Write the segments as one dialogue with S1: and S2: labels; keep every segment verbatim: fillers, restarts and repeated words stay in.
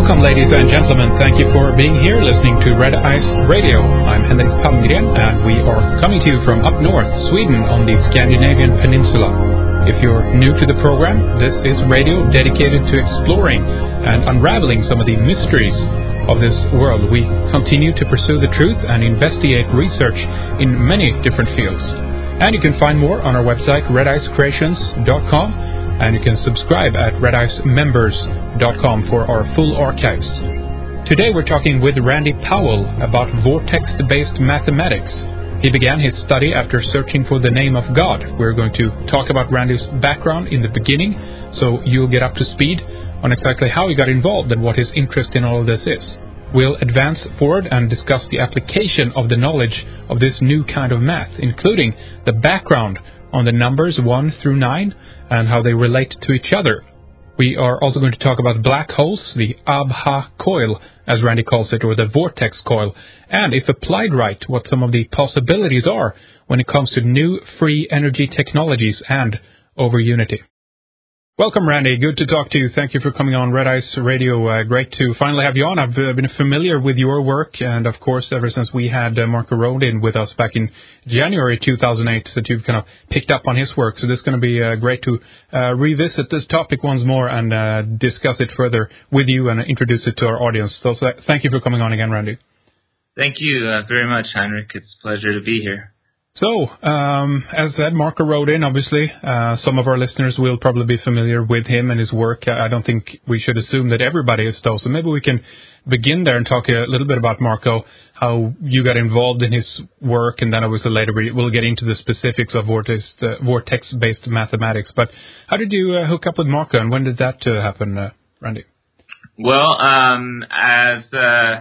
S1: Welcome, ladies and gentlemen. Thank you for being here, listening to Red Ice Radio. I'm Henrik Palmgren, and we are coming to you from up north, Sweden, on the Scandinavian Peninsula. If you're new to the program, this is radio dedicated to exploring and unraveling some of the mysteries of this world. We continue to pursue the truth and investigate research in many different fields. And you can find more on our website, red ice creations dot com. And you can subscribe at red ice members dot com for our full archives. Today we're talking with Randy Powell about vortex-based mathematics. He began his study after searching for the name of God. We're going to talk about Randy's background in the beginning, so you'll get up to speed on exactly how he got involved and what his interest in all of this is. We'll advance forward and discuss the application of the knowledge of this new kind of math, including the background on the numbers one through nine and how they relate to each other. We are also going to talk about black holes, the Abha coil, as Randy calls it, or the vortex coil, and if applied right, what some of the possibilities are when it comes to new free energy technologies and over unity. Welcome, Randy. Good to talk to you. Thank you for coming on Red Ice Radio. Uh, great to finally have you on. I've uh, been familiar with your work, and of course, ever since we had uh, Marco Rodin with us back in January two thousand eight, that you've kind of picked up on his work. So this is going to be uh, great to uh, revisit this topic once more and uh, discuss it further with you and introduce it to our audience. So, so thank you for coming on again, Randy.
S2: Thank you uh, very much, Heinrich. It's a pleasure to be here.
S1: So, um, as said, Marco Rodin, obviously, uh, some of our listeners will probably be familiar with him and his work. I don't think we should assume that everybody is, though. So maybe we can begin there and talk a little bit about Marco, how you got involved in his work, and then obviously later we, we'll get into the specifics of vortex, uh, vortex-based mathematics. But how did you uh, hook up with Marco, and when did that uh, happen, uh, Randy?
S2: Well, um, as... Uh,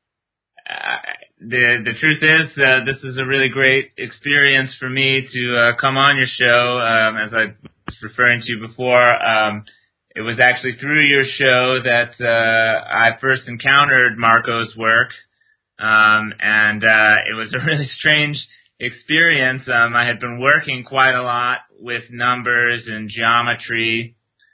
S2: I The the truth is, uh, this is a really great experience for me to uh, come on your show. Um, as I was referring to before, um, it was actually through your show that uh, I first encountered Marco's work, um, and uh, it was a really strange experience. Um, I had been working quite a lot with numbers and geometry,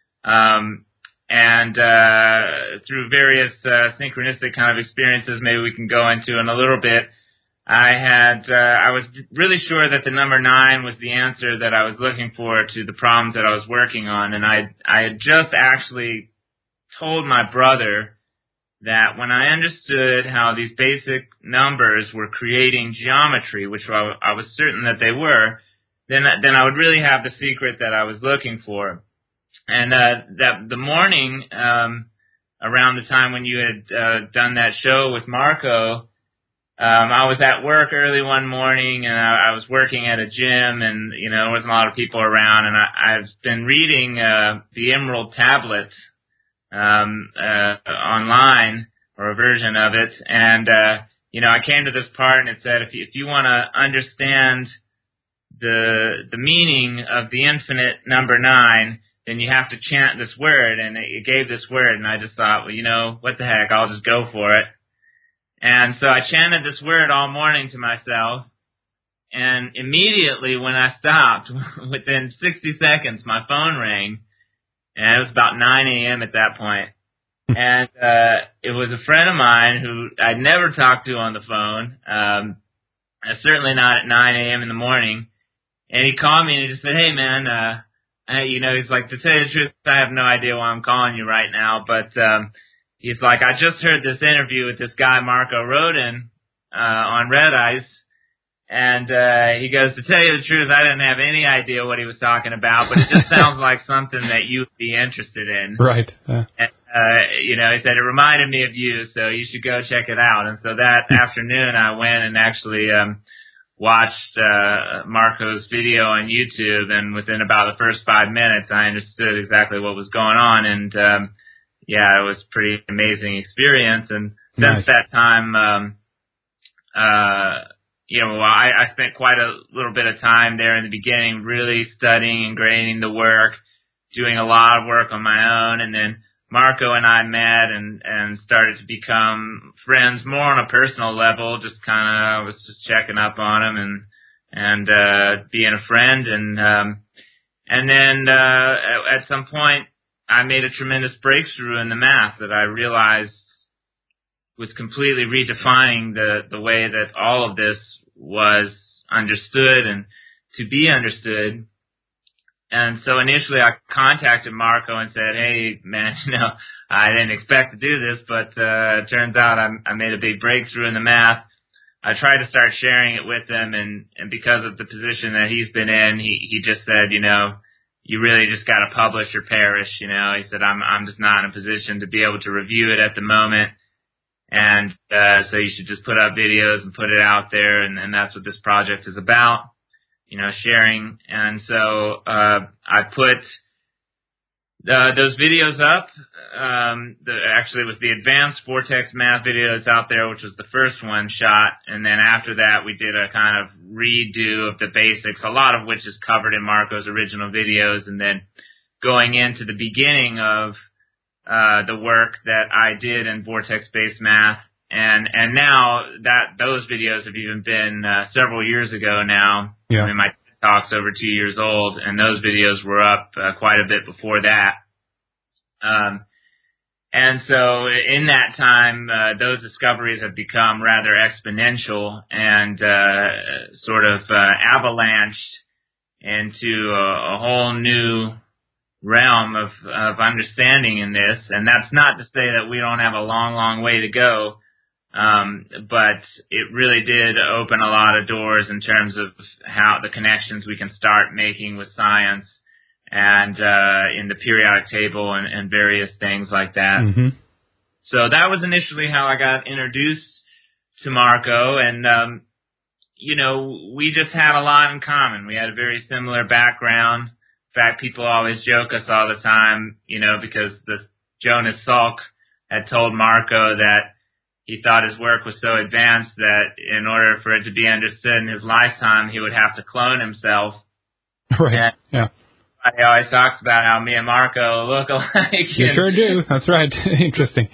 S2: um, And uh, through various uh, synchronistic kind of experiences, maybe we can go into in a little bit, I had uh, I was really sure that the number nine was the answer that I was looking for to the problems that I was working on, and I I had just actually told my brother that when I understood how these basic numbers were creating geometry, which I, I was certain that they were, then then I would really have the secret that I was looking for. And uh, that the morning um, around the time when you had uh, done that show with Marco, um, I was at work early one morning, and I, I was working at a gym, and you know there wasn't a lot of people around. And I, I've been reading uh, the Emerald Tablet um, uh, online, or a version of it, and uh, you know I came to this part, and it said if you, if you want to understand the the meaning of the infinite number nine, then you have to chant this word, and it gave this word, and I just thought, well, you know, what the heck, I'll just go for it. And so I chanted this word all morning to myself, and immediately when I stopped, within sixty seconds, my phone rang, and it was about nine a.m. at that point. And uh, it was a friend of mine who I'd never talked to on the phone, um, certainly not at nine a.m. in the morning, and he called me and he just said, hey, man, uh, Uh, you know, he's like, to tell you the truth, I have no idea why I'm calling you right now, but um, he's like, I just heard this interview with this guy, Marco Rodin, uh, on Red Ice, and uh, he goes, to tell you the truth, I didn't have any idea what he was talking about, but it just sounds like something that you'd be interested in.
S1: Right. Yeah.
S2: And, uh, you know, he said, it reminded me of you, so you should go check it out. And so that afternoon, I went and actually um, watched uh, Marco's video on YouTube, and within about the first five minutes, I understood exactly what was going on, and um, yeah, it was a pretty amazing experience. And since
S1: Nice.
S2: that time, um, uh, you know, I, I spent quite a little bit of time there in the beginning, really studying and grading the work, doing a lot of work on my own, and then Marco and I met and, and started to become friends more on a personal level, just kind of, I was just checking up on him and, and, uh, being a friend. And, um, and then, uh, at, at some point, I made a tremendous breakthrough in the math that I realized was completely redefining the, the way that all of this was understood and to be understood. And so initially I contacted Marco and said, hey, man, you know, I didn't expect to do this, but uh, it turns out I'm, I made a big breakthrough in the math. I tried to start sharing it with him, and, and because of the position that he's been in, he, he just said, you know, you really just got to publish or perish. You know, he said, I'm, I'm just not in a position to be able to review it at the moment. And uh, so you should just put up videos and put it out there, and, and that's what this project is about, you know, sharing. And so uh, I put uh, those videos up. Um, the, actually, it was the advanced Vortex math video that's out there, which was the first one shot. And then after that, we did a kind of redo of the basics, a lot of which is covered in Marco's original videos. And then going into the beginning of Uh, the work that I did in vortex-based math, and and now that those videos have even been uh, several years ago now.
S1: Yeah.
S2: I mean, my talk's over two years old, and those videos were up uh, quite a bit before that. Um, and so in that time, uh, those discoveries have become rather exponential and uh, sort of uh, avalanched into a, a whole new realm of, of understanding in this. And that's not to say that we don't have a long, long way to go. Um, but it really did open a lot of doors in terms of how the connections we can start making with science and, uh, in the periodic table and, and various things like that.
S1: Mm-hmm.
S2: So that was initially how I got introduced to Marco. And, um, you know, we just had a lot in common. We had a very similar background. In fact, people always joke us all the time, you know, because the Jonas Salk had told Marco that he thought his work was so advanced that in order for it to be understood in his lifetime, he would have to clone himself.
S1: Right.
S2: And
S1: yeah.
S2: He always talks about how me and Marco look alike.
S1: You sure do. That's right. Interesting.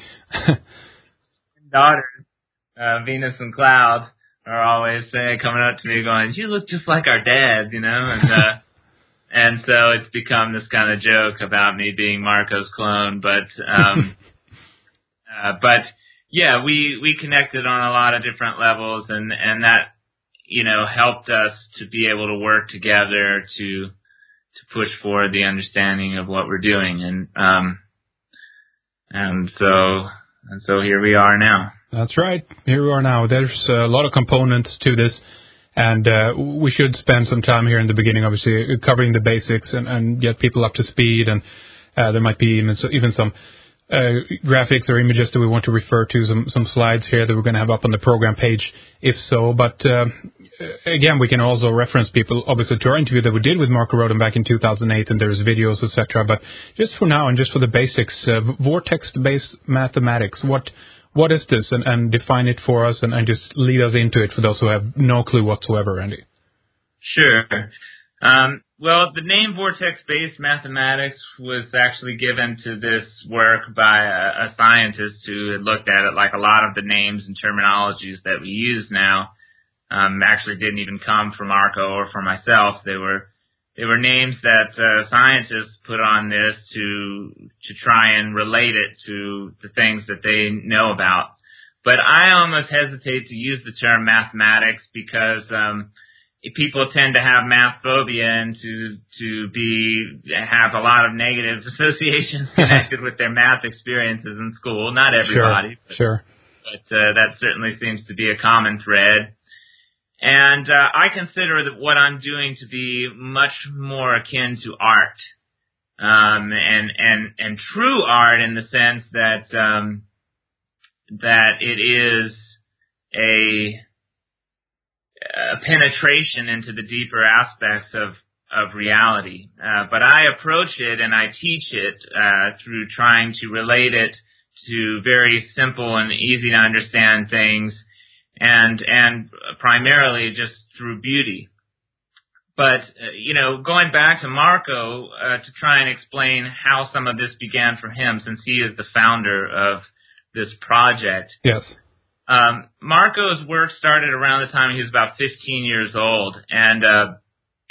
S2: Daughters, uh, Venus and Cloud, are always saying, coming up to me going, you look just like our dad, you know, and, uh, And so it's become this kind of joke about me being Marco's clone. But, um, uh, but yeah, we, we connected on a lot of different levels, and, and that, you know, helped us to be able to work together to, to push forward the understanding of what we're doing. And, um, and so, and so here we are now.
S1: That's right. Here we are now. There's a lot of components to this. And uh, we should spend some time here in the beginning, obviously, covering the basics and, and get people up to speed. And uh, there might be even, so, even some uh, graphics or images that we want to refer to, some, some slides here that we're going to have up on the program page, if so. But uh, again, we can also reference people, obviously, to our interview that we did with Marco Rodin back in two thousand eight, and there's videos, et cetera. But just for now and just for the basics, uh, vortex-based mathematics, what... What is this? And, and define it for us and, and just lead us into it for those who have no clue whatsoever, Andy.
S2: Sure. Um, well, the name vortex-based mathematics was actually given to this work by a, a scientist who had looked at it like a lot of the names and terminologies that we use now um, actually didn't even come from Marco or from myself. They were They were names that uh, scientists put on this to to try and relate it to the things that they know about. But I almost hesitate to use the term mathematics because um, people tend to have math phobia and to to be have a lot of negative associations connected with their math experiences in school. Not everybody,
S1: sure, but, sure.
S2: but uh, that certainly seems to be a common thread. And uh, I consider that what I'm doing to be much more akin to art, um, and and and true art in the sense that um, that it is a, a penetration into the deeper aspects of of reality. Uh, but I approach it and I teach it uh, through trying to relate it to very simple and easy to understand things. And, and primarily just through beauty. But, uh, you know, going back to Marco, uh, to try and explain how some of this began for him, since he is the founder of this project.
S1: Yes.
S2: Um, Marco's work started around the time he was about fifteen years old. And, uh,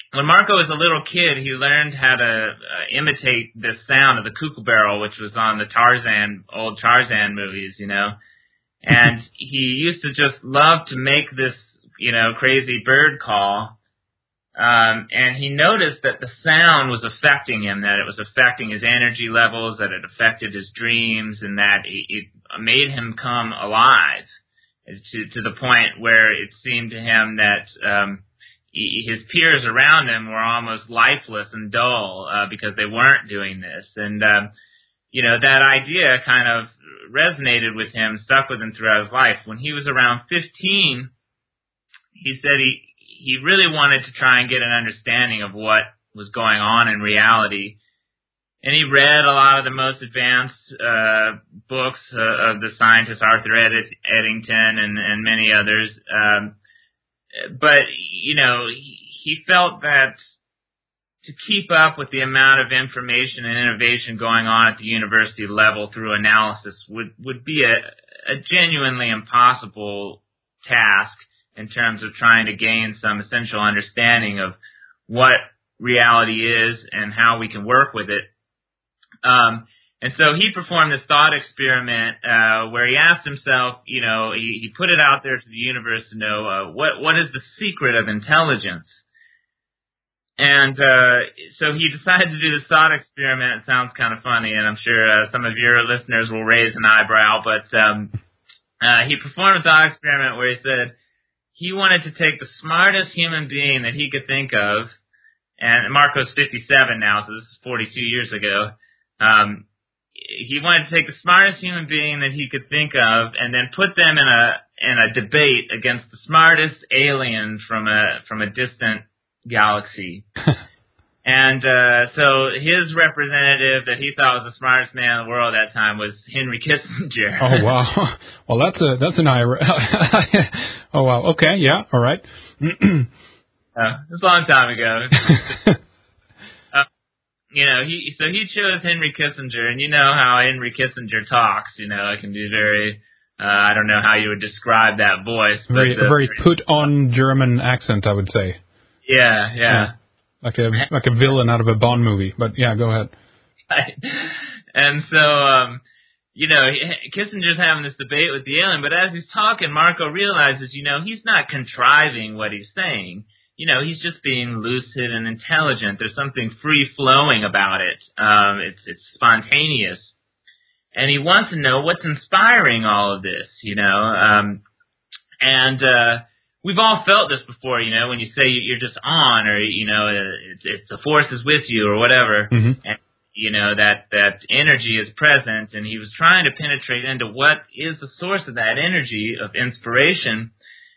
S2: when Marco was a little kid, he learned how to uh, imitate the sound of the kookaburra, which was on the Tarzan, old Tarzan movies, you know. And he used to just love to make this, you know, crazy bird call. Um, and he noticed that the sound was affecting him, that it was affecting his energy levels, that it affected his dreams, and that it, it made him come alive to, to the point where it seemed to him that um, he, his peers around him were almost lifeless and dull uh, because they weren't doing this. And, um, you know, that idea kind of resonated with him, stuck with him throughout his life. When he was around fifteen, he said he He really wanted to try and get an understanding of what was going on in reality. And he read a lot of the most advanced uh, books uh, of the scientist Arthur Ed- Eddington and, and many others. Um, but, you know, he, he felt that to keep up with the amount of information and innovation going on at the university level through analysis would, would be a, a genuinely impossible task in terms of trying to gain some essential understanding of what reality is and how we can work with it. Um, and so he performed this thought experiment uh, where he asked himself, you know, he, he put it out there to the universe to know uh, what what is the secret of intelligence. And uh, so he decided to do this thought experiment. It sounds kind of funny, and I'm sure uh, some of your listeners will raise an eyebrow, but um, uh, he performed a thought experiment where he said, he wanted to take the smartest human being that he could think of, and Marco's fifty-seven now, so this is forty-two years ago. Um, he wanted to take the smartest human being that he could think of, and then put them in a in a debate against the smartest alien from a from a distant galaxy. And uh, so his representative that he thought was the smartest man in the world at that time was Henry Kissinger.
S1: Oh, wow. Well, that's a that's an eye. Oh, wow. Okay, yeah, all right.
S2: uh, it was a long time ago. uh, you know, he so he chose Henry Kissinger, and you know how Henry Kissinger talks. You know, it can be very. Uh, I don't know how you would describe that voice. But
S1: very
S2: the,
S1: very put on German accent, I would say.
S2: Yeah, yeah. yeah.
S1: Like a like a villain out of a Bond movie, but yeah, go ahead.
S2: And so, um, you know, Kissinger's having this debate with the alien, but as he's talking, Marco realizes, you know, he's not contriving what he's saying. You know, he's just being lucid and intelligent. There's something free-flowing about it. Um, it's it's spontaneous. And he wants to know what's inspiring all of this, you know. Um, and... uh We've all felt this before, you know, when you say you're just on, or, you know, it's, it's the force is with you or whatever,
S1: mm-hmm.
S2: and, you know, that, that energy is present, and he was trying to penetrate into what is the source of that energy of inspiration,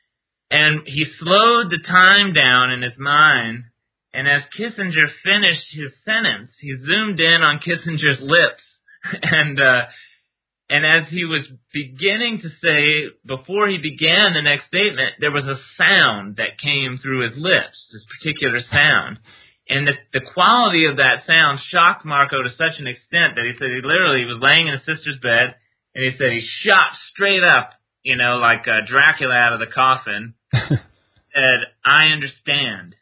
S2: and he slowed the time down in his mind, and as Kissinger finished his sentence, he zoomed in on Kissinger's lips, and, uh, And as he was beginning to say, before he began the next statement, there was a sound that came through his lips, this particular sound. And the, the quality of that sound shocked Marco to such an extent that he said he literally was laying in his sister's bed, and he said he shot straight up, you know, like uh, Dracula out of the coffin, said, "I understand."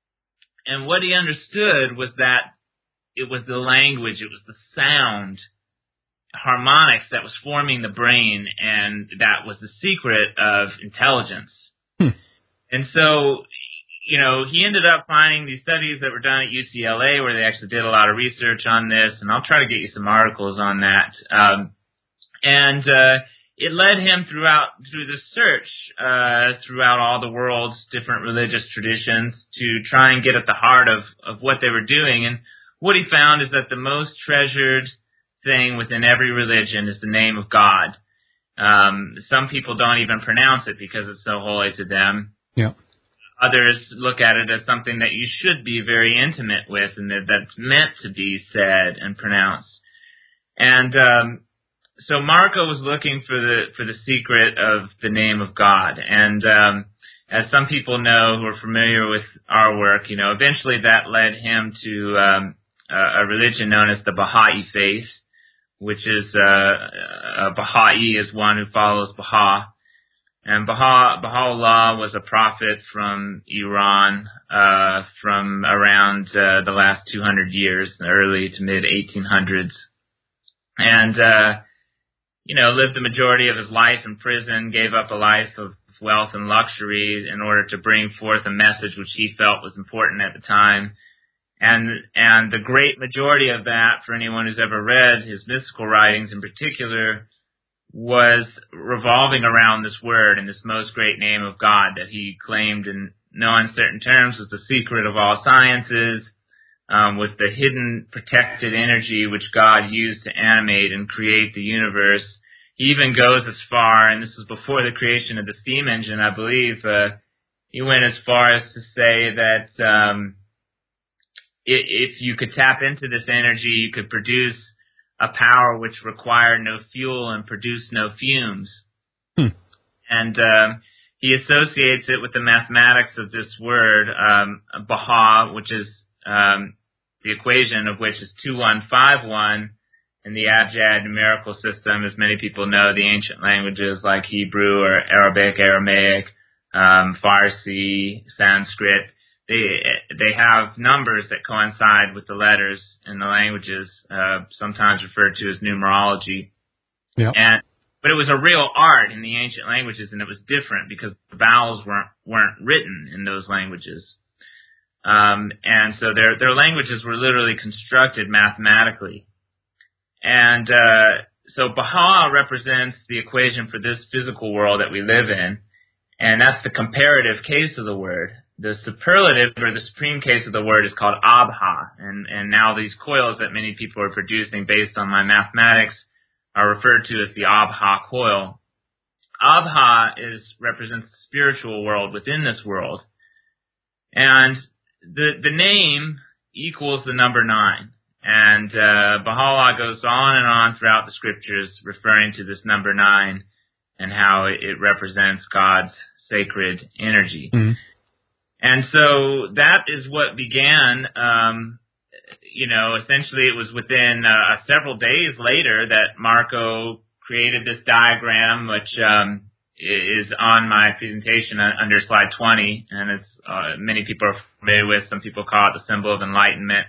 S2: And what he understood was that it was the language, it was the sound, harmonics that was forming the brain, and that was the secret of intelligence.
S1: Hmm.
S2: And so, you know, he ended up finding these studies that were done at U C L A where they actually did a lot of research on this, and I'll try to get you some articles on that. Um, and uh, it led him throughout through the search uh, throughout all the world's different religious traditions to try and get at the heart of, of what they were doing. And what he found is that the most treasured thing within every religion is the name of God. Um, some people don't even pronounce it because it's so holy to them.
S1: Yeah.
S2: Others look at it as something that you should be very intimate with, and that that's meant to be said and pronounced. And um, so Marco was looking for the for the secret of the name of God. And um, as some people know who are familiar with our work, you know, eventually that led him to um, a, a religion known as the Baha'i faith, which is uh, a Baha'i is one who follows Baha. And Baha, Baha'u'llah was a prophet from Iran, uh, from around, uh, the last two hundred years, the early to mid eighteen hundreds. And, uh, you know, lived the majority of his life in prison, gave up a life of wealth and luxury in order to bring forth a message which he felt was important at the time. And, and the great majority of that, for anyone who's ever read his mystical writings in particular, was revolving around this word and this most great name of God that he claimed in no uncertain terms was the secret of all sciences, um, was the hidden protected energy which God used to animate and create the universe. He even goes as far, and this was before the creation of the steam engine, I believe, uh, he went as far as to say that um, if you could tap into this energy, you could produce a power which required no fuel and produced no fumes. Hmm. And um, he associates it with the mathematics of this word, um, Baha, which is um, the equation of which is two one five one in the Abjad numerical system. As many people know, the ancient languages like Hebrew or Arabic, Aramaic, um, Farsi, Sanskrit, They they have numbers that coincide with the letters in the languages, uh, sometimes referred to as numerology.
S1: Yeah.
S2: And but it was a real art in the ancient languages, and it was different because the vowels weren't weren't written in those languages. Um, and so their their languages were literally constructed mathematically. And uh, so Baha represents the equation for this physical world that we live in, and that's the comparative case of the word. The superlative or the supreme case of the word is called Abha, and, and now these coils that many people are producing based on my mathematics are referred to as the Abha coil. Abha is represents the spiritual world within this world, and the the name equals the number nine. And uh, Baha'u'llah goes on and on throughout the scriptures referring to this number nine and how it, it represents God's sacred energy. Mm-hmm. And so that is what began, um, you know, essentially it was within uh, several days later that Marco created this diagram, which um, is on my presentation under slide twenty, and it's uh, many people are familiar with. Some people call it the symbol of enlightenment.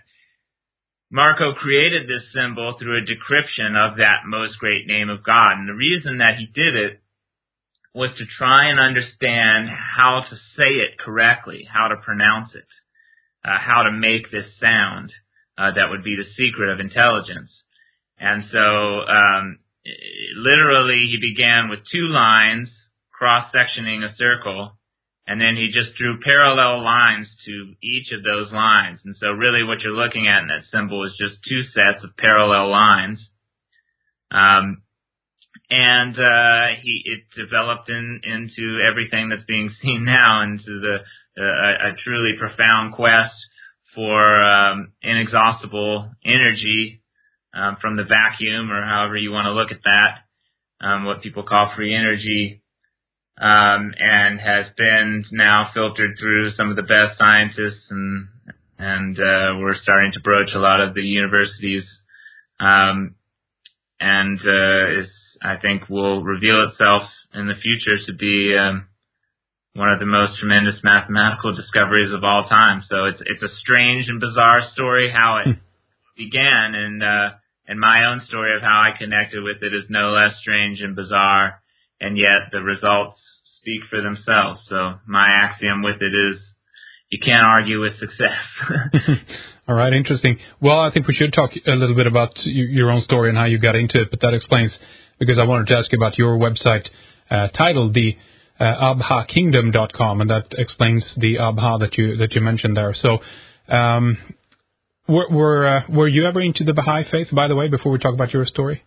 S2: Marco created this symbol through a decryption of that most great name of God, and the reason that he did it was to try and understand how to say it correctly, how to pronounce it, uh, how to make this sound uh, that would be the secret of intelligence. And so um, literally he began with two lines cross-sectioning a circle, and then he just drew parallel lines to each of those lines. And so really what you're looking at in that symbol is just two sets of parallel lines. Um, And, uh, he, it developed in, into everything that's being seen now, into the, uh, a truly profound quest for, um, inexhaustible energy, um, from the vacuum, or however you want to look at that, um, what people call free energy, um, and has been now filtered through some of the best scientists, and, and, uh, we're starting to broach a lot of the universities, um, and, uh, is, I think will reveal itself in the future to be um, one of the most tremendous mathematical discoveries of all time. So it's it's a strange and bizarre story how it began, and uh, and my own story of how I connected with it is no less strange and bizarre, and yet the results speak for themselves. So my axiom with it is you can't argue with success.
S1: All right, interesting. Well, I think we should talk a little bit about your own story and how you got into it, but that explains, because I wanted to ask you about your website uh, titled the uh, abha kingdom dot com, and that explains the Abha that you that you mentioned there. So, um, were were, uh, were you ever into the Baha'i faith, by the way, before we talk about your story?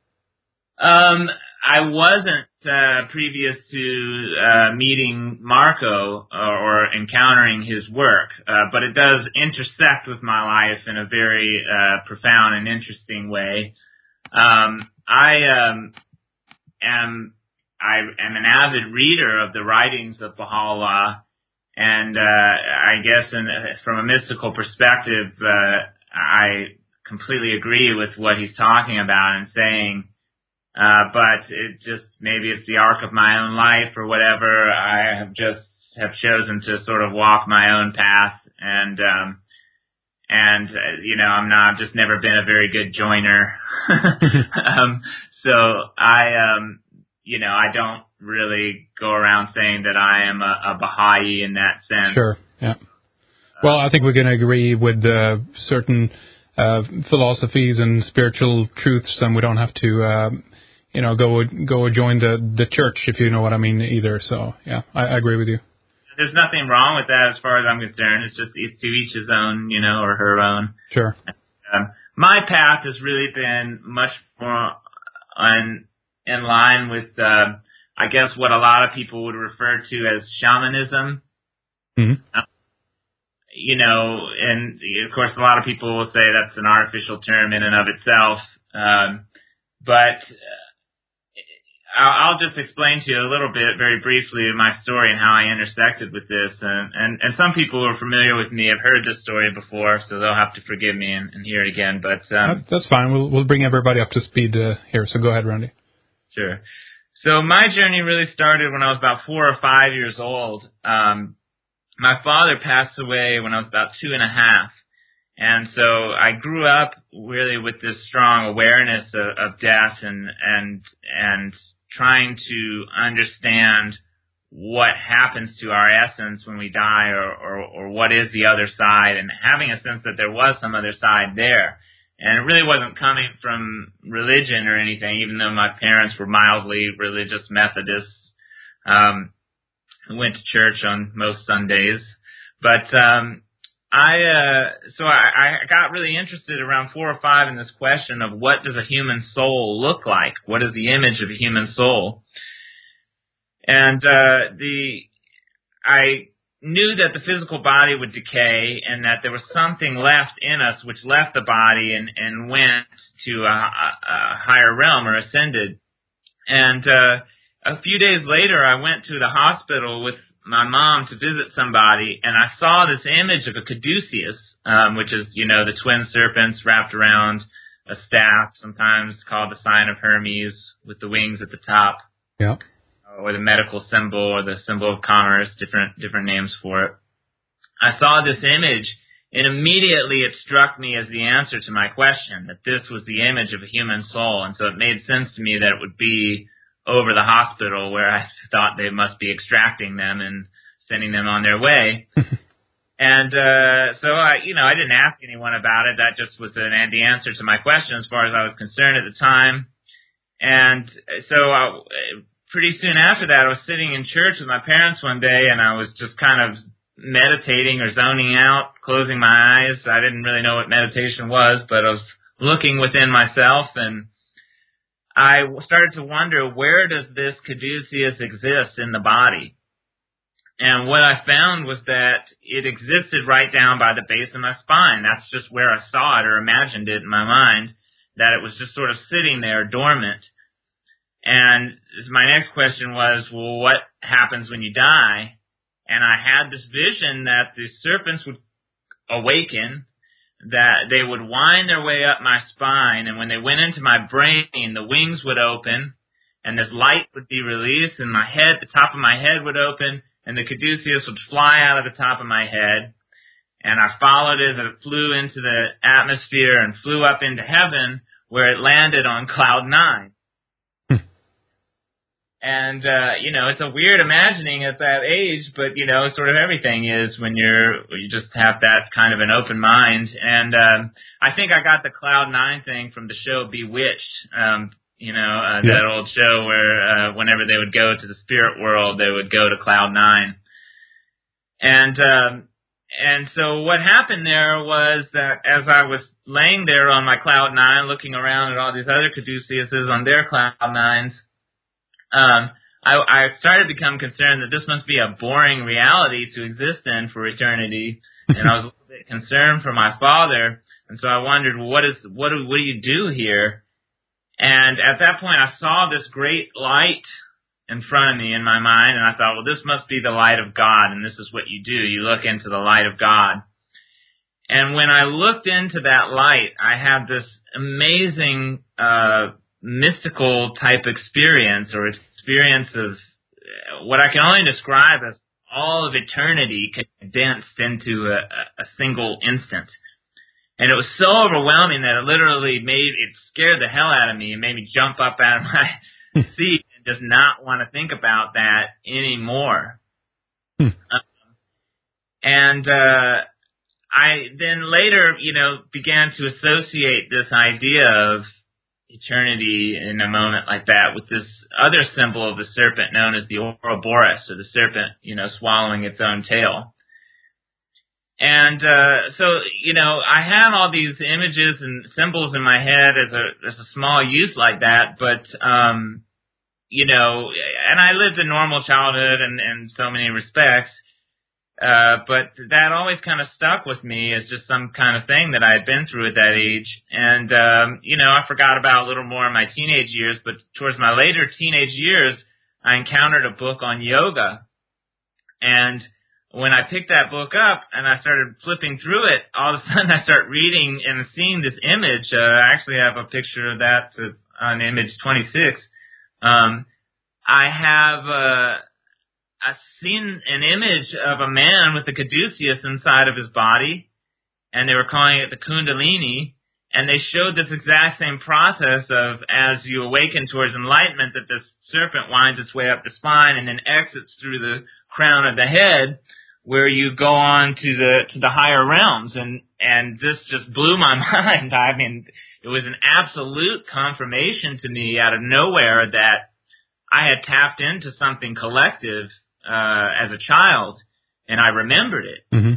S2: Um, I wasn't uh, previous to uh, meeting Marco or, or encountering his work, uh, but it does intersect with my life in a very uh, profound and interesting way. Um, I um, am I am an avid reader of the writings of Baha'u'llah, and uh, I guess in, from a mystical perspective, uh, I completely agree with what he's talking about and saying. Uh, but it just, maybe it's the arc of my own life or whatever. I have just have chosen to sort of walk my own path, and, um, and, uh, you know, I'm not, I've just never been a very good joiner. um, so I, um, you know, I don't really go around saying that I am a, a Baha'i in that sense.
S1: Sure, yeah. Well, I think we're going to agree with uh, certain uh, philosophies and spiritual truths, and we don't have to, uh, you know, go go join the, the church, if you know what I mean, either. So, yeah, I, I agree with you.
S2: There's nothing wrong with that as far as I'm concerned. It's just it's to each his own, you know, or her own.
S1: Sure.
S2: Um, my path has really been much more on, in line with, uh, I guess, what a lot of people would refer to as shamanism.
S1: Mm-hmm.
S2: Um, you know, and of course, a lot of people will say that's an artificial term in and of itself. Um, but I'll, I'll just explain to you a little bit, very briefly, my story and how I intersected with this. And, and, and some people who are familiar with me have heard this story before, so they'll have to forgive me and, and hear it again. But um,
S1: that's fine. We'll we'll bring everybody up to speed uh, here. So go ahead, Randy.
S2: Sure. So my journey really started when I was about four or five years old. Um, my father passed away when I was about two and a half. And so I grew up really with this strong awareness of, of death and, and, and trying to understand what happens to our essence when we die, or, or, or what is the other side, and having a sense that there was some other side there. And it really wasn't coming from religion or anything, even though my parents were mildly religious Methodists. Um, I went to church on most Sundays. But um, I uh, so I, I got really interested around four or five in this question of what does a human soul look like? What is the image of a human soul? And uh, the I knew that the physical body would decay and that there was something left in us which left the body and, and went to a, a, a higher realm or ascended. And uh, a few days later, I went to the hospital with my mom to visit somebody, and I saw this image of a caduceus, um, which is, you know, the twin serpents wrapped around a staff, sometimes called the sign of Hermes, with the wings at the top.
S1: Yeah.
S2: Or the medical symbol, or the symbol of commerce, different different names for it. I saw this image, and immediately it struck me as the answer to my question, that this was the image of a human soul, and so it made sense to me that it would be over the hospital where I thought they must be extracting them and sending them on their way. And uh so I, you know, I didn't ask anyone about it. That just was an, the answer to my question as far as I was concerned at the time. And so I, pretty soon after that, I was sitting in church with my parents one day, and I was just kind of meditating or zoning out, closing my eyes. I didn't really know what meditation was, but I was looking within myself, and I started to wonder, where does this caduceus exist in the body? And what I found was that it existed right down by the base of my spine. That's just where I saw it or imagined it in my mind, that it was just sort of sitting there dormant. And my next question was, well, what happens when you die? And I had this vision that the serpents would awaken, that they would wind their way up my spine, and when they went into my brain, the wings would open, and this light would be released, and my head, the top of my head would open, and the caduceus would fly out of the top of my head. And I followed it as it flew into the atmosphere and flew up into heaven, where it landed on cloud nine. And, uh, you know, it's a weird imagining at that age, but, you know, sort of everything is when you're, you just have that kind of an open mind. And, um, I think I got the cloud nine thing from the show Bewitched, um, you know, uh,
S1: yeah.
S2: that old show where, uh, whenever they would go to the spirit world, they would go to cloud nine. And, um, and so what happened there was that as I was laying there on my cloud nine, looking around at all these other caduceuses on their cloud nines, Um, I, I started to become concerned that this must be a boring reality to exist in for eternity, and I was a little bit concerned for my father, and so I wondered, well, what is what do what do you do here? And at that point, I saw this great light in front of me in my mind, and I thought, well, this must be the light of God, and this is what you do: you look into the light of God. And when I looked into that light, I had this amazing uh mystical type experience or experience of what I can only describe as all of eternity condensed into a, a single instant. And it was so overwhelming that it literally made, it scared the hell out of me and made me jump up out of my seat and just not want to think about that anymore.
S1: Hmm.
S2: Um, and uh, I then later, you know, began to associate this idea of eternity in a moment like that with this other symbol of the serpent known as the Ouroboros, or the serpent, you know, swallowing its own tail. And uh, so, you know, I have all these images and symbols in my head as a as a small youth like that, but, um, you know, and I lived a normal childhood in, in so many respects, uh, but that always kind of stuck with me as just some kind of thing that I had been through at that age. And, um, you know, I forgot about a little more in my teenage years, but towards my later teenage years, I encountered a book on yoga. And when I picked that book up and I started flipping through it, all of a sudden I start reading and seeing this image. Uh, I actually have a picture of that to, on image twenty-six. Um, I have uh, I've seen an image of a man with the caduceus inside of his body, and they were calling it the Kundalini, and they showed this exact same process of as you awaken towards enlightenment, that this serpent winds its way up the spine and then exits through the crown of the head, where you go on to the to the higher realms. And and this just blew my mind. I mean, it was an absolute confirmation to me out of nowhere that I had tapped into something collective uh, as a child, and I remembered it.
S1: Mm-hmm.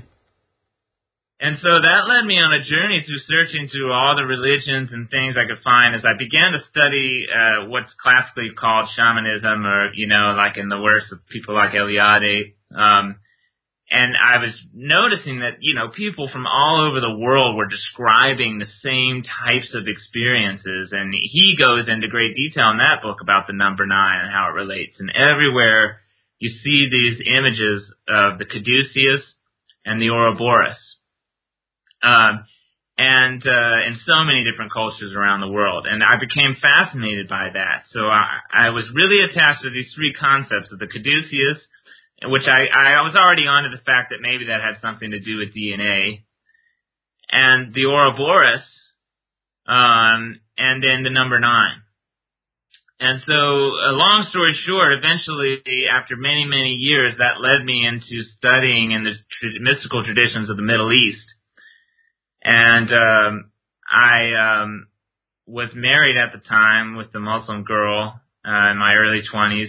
S2: And so that led me on a journey through searching through all the religions and things I could find as I began to study uh, what's classically called shamanism, or, you know, like in the works of people like Eliade. Um, and I was noticing that, you know, people from all over the world were describing the same types of experiences. And he goes into great detail in that book about the number nine and how it relates. And everywhere you see these images of the caduceus and the Ouroboros. Um, and uh, in so many different cultures around the world. And I became fascinated by that. So I, I was really attached to these three concepts of the caduceus, which I, I was already onto the fact that maybe that had something to do with D N A, and the Ouroboros, um, and then the number nine. And so, a long story short, eventually, after many, many years, that led me into studying in the tr- mystical traditions of the Middle East. And um, I um, was married at the time with a Muslim girl uh, in my early twenties,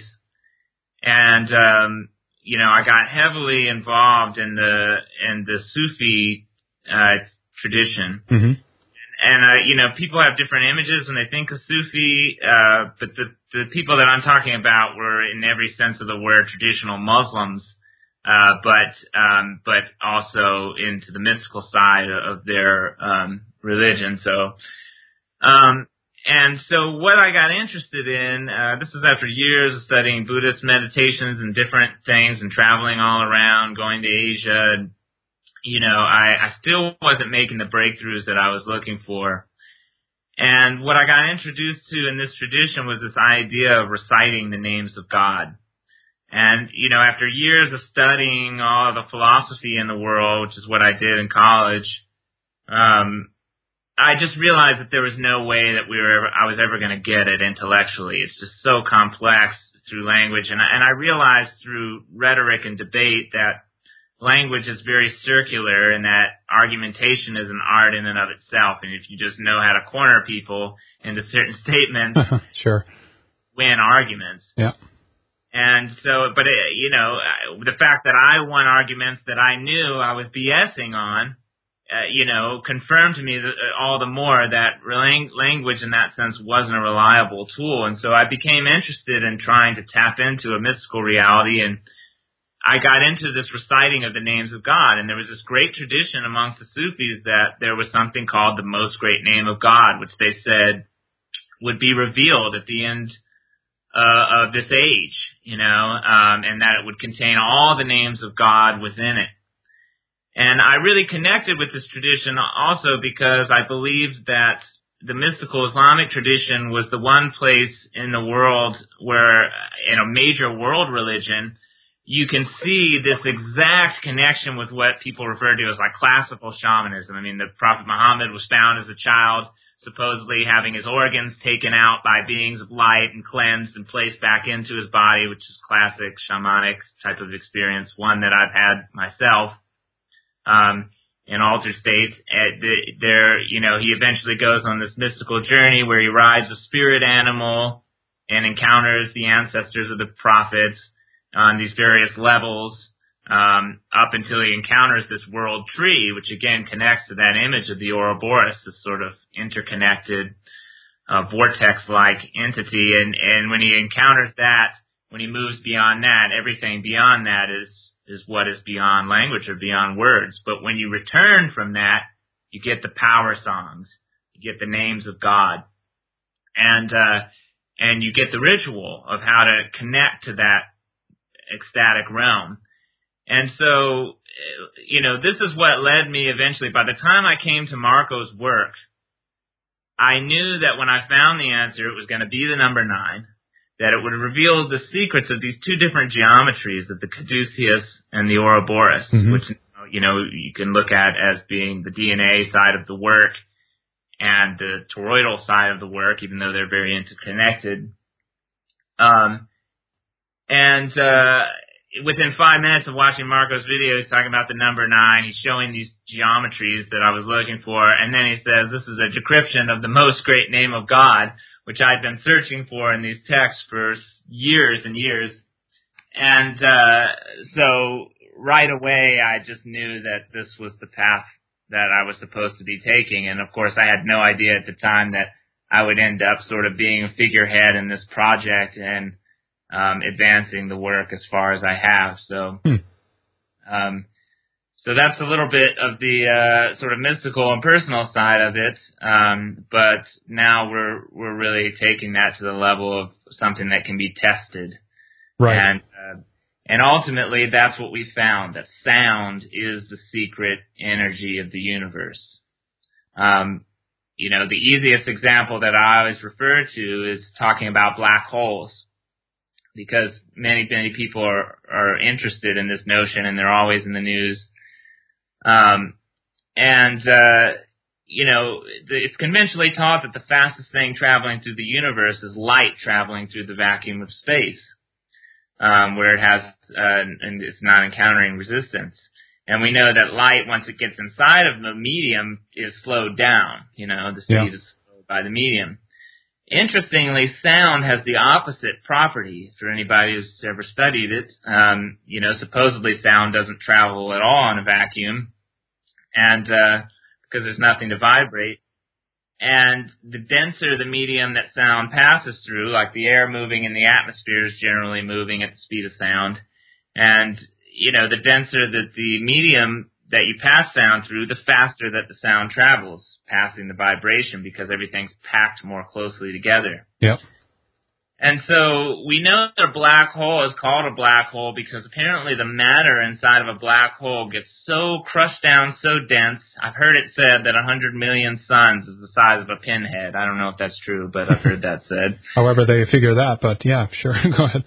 S2: and um, you know, I got heavily involved in the in the Sufi uh, tradition.
S1: Mm-hmm.
S2: And, uh, you know, people have different images when they think of Sufi, uh, but the, the people that I'm talking about were, in every sense of the word, traditional Muslims, uh, but, um, but also into the mystical side of their, um, religion. So, um, and so what I got interested in, uh, this was after years of studying Buddhist meditations and different things and traveling all around, going to Asia, and, you know, I, I still wasn't making the breakthroughs that I was looking for. And what I got introduced to in this tradition was this idea of reciting the names of God. And, you know, after years of studying all the philosophy in the world, which is what I did in college, um, I just realized that there was no way that we were ever, I was ever going to get it intellectually. It's just so complex through language. And I, and I realized through rhetoric and debate that language is very circular, and that argumentation is an art in and of itself. And if you just know how to corner people into certain statements,
S1: sure,
S2: win arguments.
S1: Yeah.
S2: And so, but it, you know, the fact that I won arguments that I knew I was BSing on, uh, you know, confirmed to me that, uh, all the more that lang- language in that sense wasn't a reliable tool. And so I became interested in trying to tap into a mystical reality, and I got into this reciting of the names of God. And there was this great tradition amongst the Sufis that there was something called the most great name of God, which they said would be revealed at the end uh, of this age, you know, um, and that it would contain all the names of God within it. And I really connected with this tradition also because I believed that the mystical Islamic tradition was the one place in the world where, in a major world religion, you can see this exact connection with what people refer to as like classical shamanism. I mean, the Prophet Muhammad was found as a child, supposedly having his organs taken out by beings of light and cleansed and placed back into his body, which is classic shamanic type of experience, one that I've had myself. Um, in altered states, there, you know, he eventually goes on this mystical journey where he rides a spirit animal and encounters the ancestors of the prophets on these various levels, um, up until he encounters this world tree, which again connects to that image of the Ouroboros, this sort of interconnected, uh, vortex-like entity. And, and when he encounters that, when he moves beyond that, everything beyond that is is what is beyond language or beyond words. But when you return from that, you get the power songs, you get the names of God, and uh, and you get the ritual of how to connect to that ecstatic realm. And so, you know, this is what led me eventually. By the time I came to Marco's work, I knew that when I found the answer, it was going to be the number nine, that it would reveal the secrets of these two different geometries of the caduceus and the Ouroboros, mm-hmm. which, you know, you can look at as being the D N A side of the work and the toroidal side of the work, even though they're very interconnected. Um, and uh, within five minutes of watching Marco's video, he's talking about the number nine. He's showing these geometries that I was looking for, and then he says, this is a decryption of the most great name of God, which I'd been searching for in these texts for years and years. And uh, so right away, I just knew that this was the path that I was supposed to be taking. And, of course, I had no idea at the time that I would end up sort of being a figurehead in this project and um, advancing the work as far as I have. So hmm. um, so that's a little bit of the uh, sort of mystical and personal side of it. Um, but now we're we're really taking that to the level of something that can be tested.
S1: Right.
S2: And uh, and ultimately, that's what we found, that sound is the secret energy of the universe. Um, you know, the easiest example that I always refer to is talking about black holes, because many, many people are, are interested in this notion, and they're always in the news. Um, and, uh, you know, it's conventionally taught that the fastest thing traveling through the universe is light traveling through the vacuum of space. Um, where it has, uh, and it's not encountering resistance. And we know that light, once it gets inside of the medium, is slowed down. You know, the speed yeah. is slowed by the medium. Interestingly, sound has the opposite property. For anybody who's ever studied it, um, you know, supposedly sound doesn't travel at all in a vacuum, and uh, because there's nothing to vibrate. And the denser the medium that sound passes through, like the air moving in the atmosphere is generally moving at the speed of sound. And, you know, the denser that the medium that you pass sound through, the faster that the sound travels, passing the vibration, because everything's packed more closely together.
S1: Yep.
S2: And so we know that a black hole is called a black hole because apparently the matter inside of a black hole gets so crushed down, so dense. I've heard it said that one hundred million suns is the size of a pinhead. I don't know if that's true, but I've heard that said.
S1: However they figure that, but yeah, sure. Go ahead.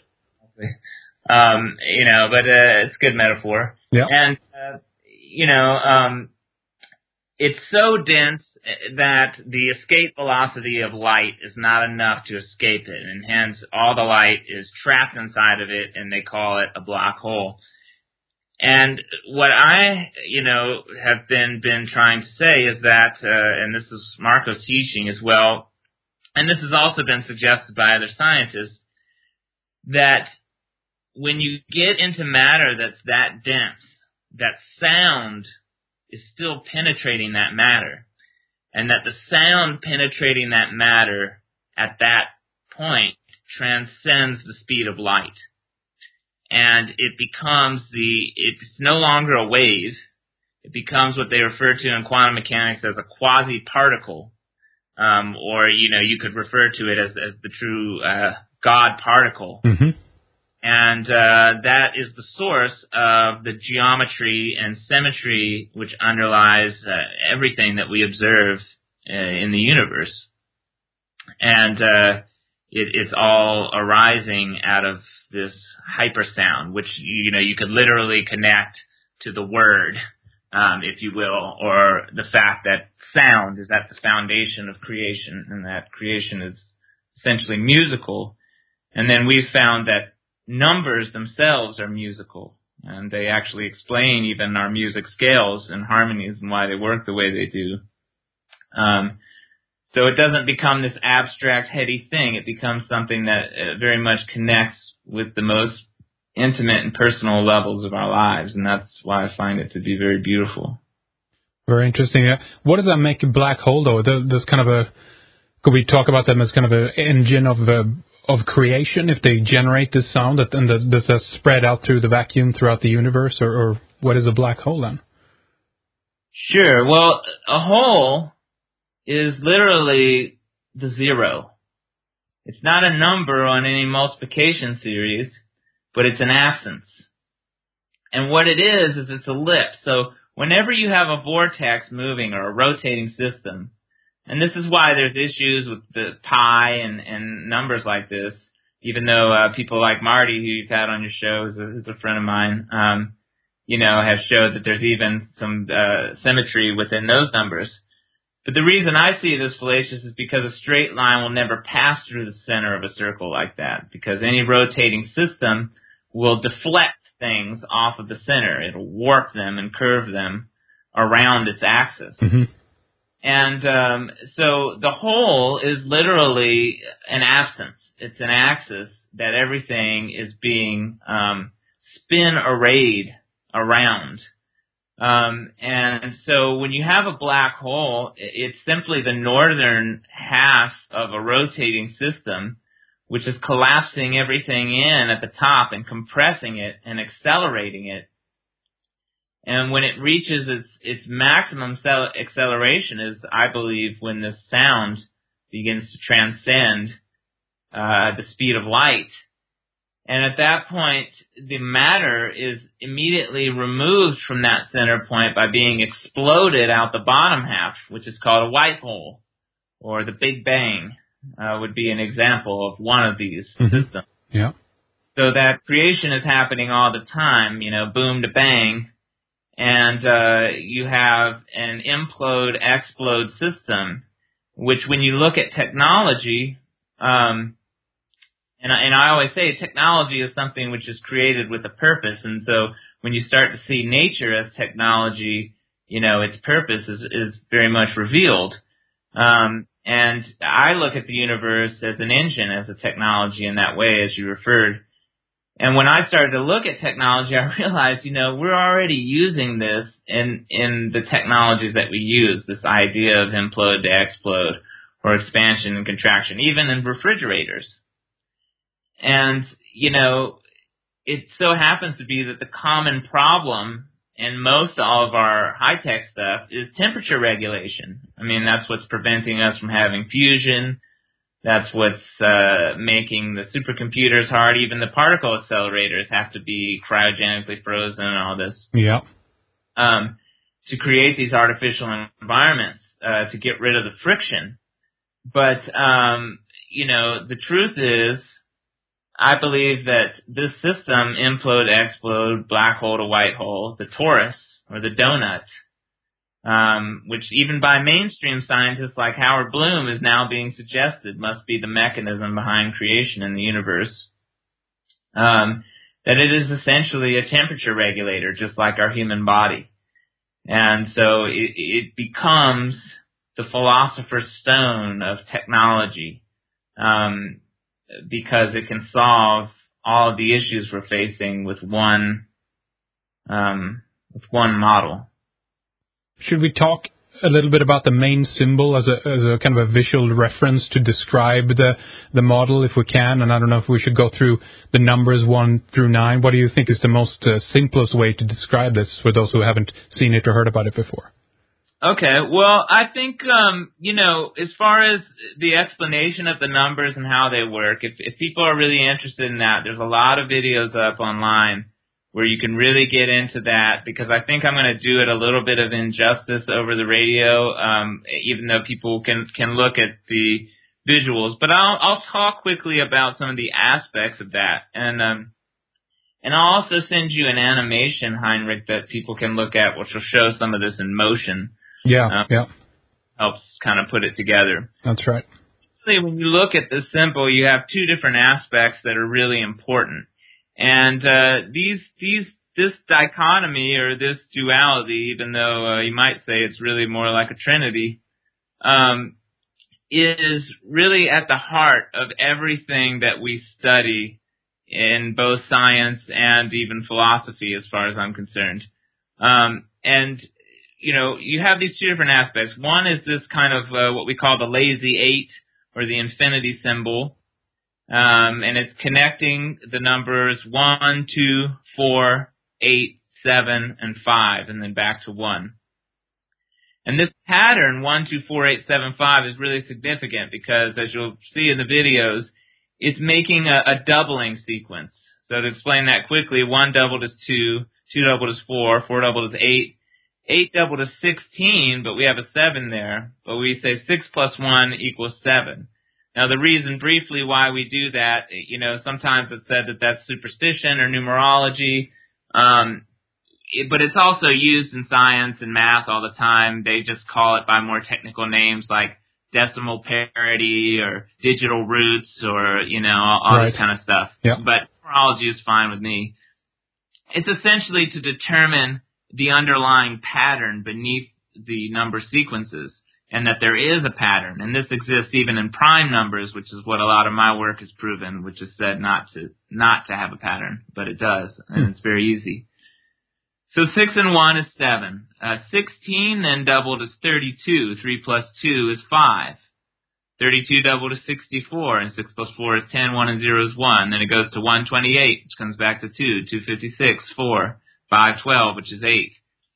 S2: Um, you know, but uh, it's a good metaphor.
S1: Yeah.
S2: And, uh, you know, um, it's so dense that the escape velocity of light is not enough to escape it, and hence all the light is trapped inside of it, and they call it a black hole. And what I, you know, have been been trying to say is that, uh, and this is Marco's teaching as well, and this has also been suggested by other scientists, that when you get into matter that's that dense, that sound is still penetrating that matter. And that the sound penetrating that matter at that point transcends the speed of light. And it becomes the, it's no longer a wave. It becomes what they refer to in quantum mechanics as a quasi-particle. Um, or, you know, you could refer to it as, as the true uh, God particle.
S1: Mm-hmm.
S2: And uh, that is the source of the geometry and symmetry which underlies uh, everything that we observe uh, in the universe. And uh, it, it's all arising out of this hypersound, which, you know, you could literally connect to the word, um, if you will, or the fact that sound is at the foundation of creation, and that creation is essentially musical. And then we've found that numbers themselves are musical, and they actually explain even our music scales and harmonies and why they work the way they do. Um, so it doesn't become this abstract, heady thing. It becomes something that uh, very much connects with the most intimate and personal levels of our lives, and that's why I find it to be very beautiful.
S1: Very interesting. Uh, what does that make a black hole, though? There's kind of a, could we talk about them as kind of an engine of uh, of creation, if they generate this sound, and does, does that spread out through the vacuum throughout the universe, or, or what is a black hole then?
S2: Sure. Well, a hole is literally the zero. It's not a number on any multiplication series, but it's an absence. And what it is, is it's a ellipse. So whenever you have a vortex moving or a rotating system, and this is why there's issues with the pi and, and numbers like this, even though uh, people like Marty, who you've had on your show, is a, is a friend of mine, um, you know, have showed that there's even some uh, symmetry within those numbers. But the reason I see it as fallacious is because a straight line will never pass through the center of a circle like that, because any rotating system will deflect things off of the center. It'll warp them and curve them around its axis.
S1: Mm-hmm.
S2: And um, so the whole is literally an absence. It's an axis that everything is being um, spin arrayed around. Um, and so when you have a black hole, it's simply the northern half of a rotating system, which is collapsing everything in at the top and compressing it and accelerating it. And when it reaches its its maximum cell acceleration is, I believe, when the sound begins to transcend uh, the speed of light. And at that point, the matter is immediately removed from that center point by being exploded out the bottom half, which is called a white hole, or the Big Bang uh, would be an example of one of these
S1: mm-hmm.
S2: systems.
S1: Yeah.
S2: So that creation is happening all the time, you know, boom to bang. And uh, you have an implode-explode system, which when you look at technology, um, and, I, and I always say technology is something which is created with a purpose. And so when you start to see nature as technology, you know, its purpose is, is very much revealed. Um, and I look at the universe as an engine, as a technology in that way, as you referred. And when I started to look at technology, I realized, you know, we're already using this in, in the technologies that we use, this idea of implode to explode, or expansion and contraction, even in refrigerators. And, you know, it so happens to be that the common problem in most all of our high-tech stuff is temperature regulation. I mean, that's what's preventing us from having fusion. That's what's uh, making the supercomputers hard. Even the particle accelerators have to be cryogenically frozen and all this.
S1: Yeah.
S2: Um, to create these artificial environments, uh, to get rid of the friction. But, um, you know, the truth is, I believe that this system, implode, explode, black hole to white hole, the torus, or the donut, Um, which even by mainstream scientists like Howard Bloom is now being suggested must be the mechanism behind creation in the universe, um, that it is essentially a temperature regulator, just like our human body. And so it, it becomes the philosopher's stone of technology, um, because it can solve all of the issues we're facing with one, um, with one model.
S1: Should we talk a little bit about the main symbol as a as a kind of a visual reference to describe the the model, if we can? And I don't know if we should go through the numbers one through nine. What do you think is the most uh, simplest way to describe this for those who haven't seen it or heard about it before?
S2: Okay, well, I think, um, you know, as far as the explanation of the numbers and how they work, if, if people are really interested in that, there's a lot of videos up online where you can really get into that, because I think I'm going to do it a little bit of injustice over the radio, um, even though people can, can look at the visuals. But I'll, I'll talk quickly about some of the aspects of that. And, um, and I'll also send you an animation, Heinrich, that people can look at, which will show some of this in motion.
S1: Yeah,
S2: um,
S1: yeah.
S2: Helps kind of put it together.
S1: That's right.
S2: When you look at this symbol, you have two different aspects that are really important. And uh, these, these, this dichotomy or this duality, even though uh, you might say it's really more like a trinity, um, is really at the heart of everything that we study in both science and even philosophy, as far as I'm concerned. Um, and you know, you have these two different aspects. One is this kind of uh, what we call the lazy eight, or the infinity symbol. Um, and it's connecting the numbers one, two, four, eight, seven, and five, and then back to one. And this pattern, one, two, four, eight, seven, five, is really significant because, as you'll see in the videos, it's making a, a doubling sequence. So to explain that quickly, one doubled is two, two doubled is four, four doubled is eight, eight doubled is sixteen, but we have a seven there. But we say six plus one equals seven. Now, the reason briefly why we do that, you know, sometimes it's said that that's superstition or numerology, um, it, but it's also used in science and math all the time. They just call it by more technical names like decimal parity or digital roots or, you know, all, all
S1: right.
S2: this kind of stuff.
S1: Yep.
S2: But numerology is fine with me. It's essentially to determine the underlying pattern beneath the number sequences, and that there is a pattern. And this exists even in prime numbers, which is what a lot of my work has proven, which is said not to not to have a pattern, but it does, and
S1: hmm.
S2: it's very easy. So six and one is seven. Uh, sixteen then doubled is thirty-two. three plus two is five. thirty-two doubled is sixty-four, and six plus four is ten. one and zero is one. Then it goes to one twenty-eight, which comes back to two. two fifty-six, four. five twelve, which is eight.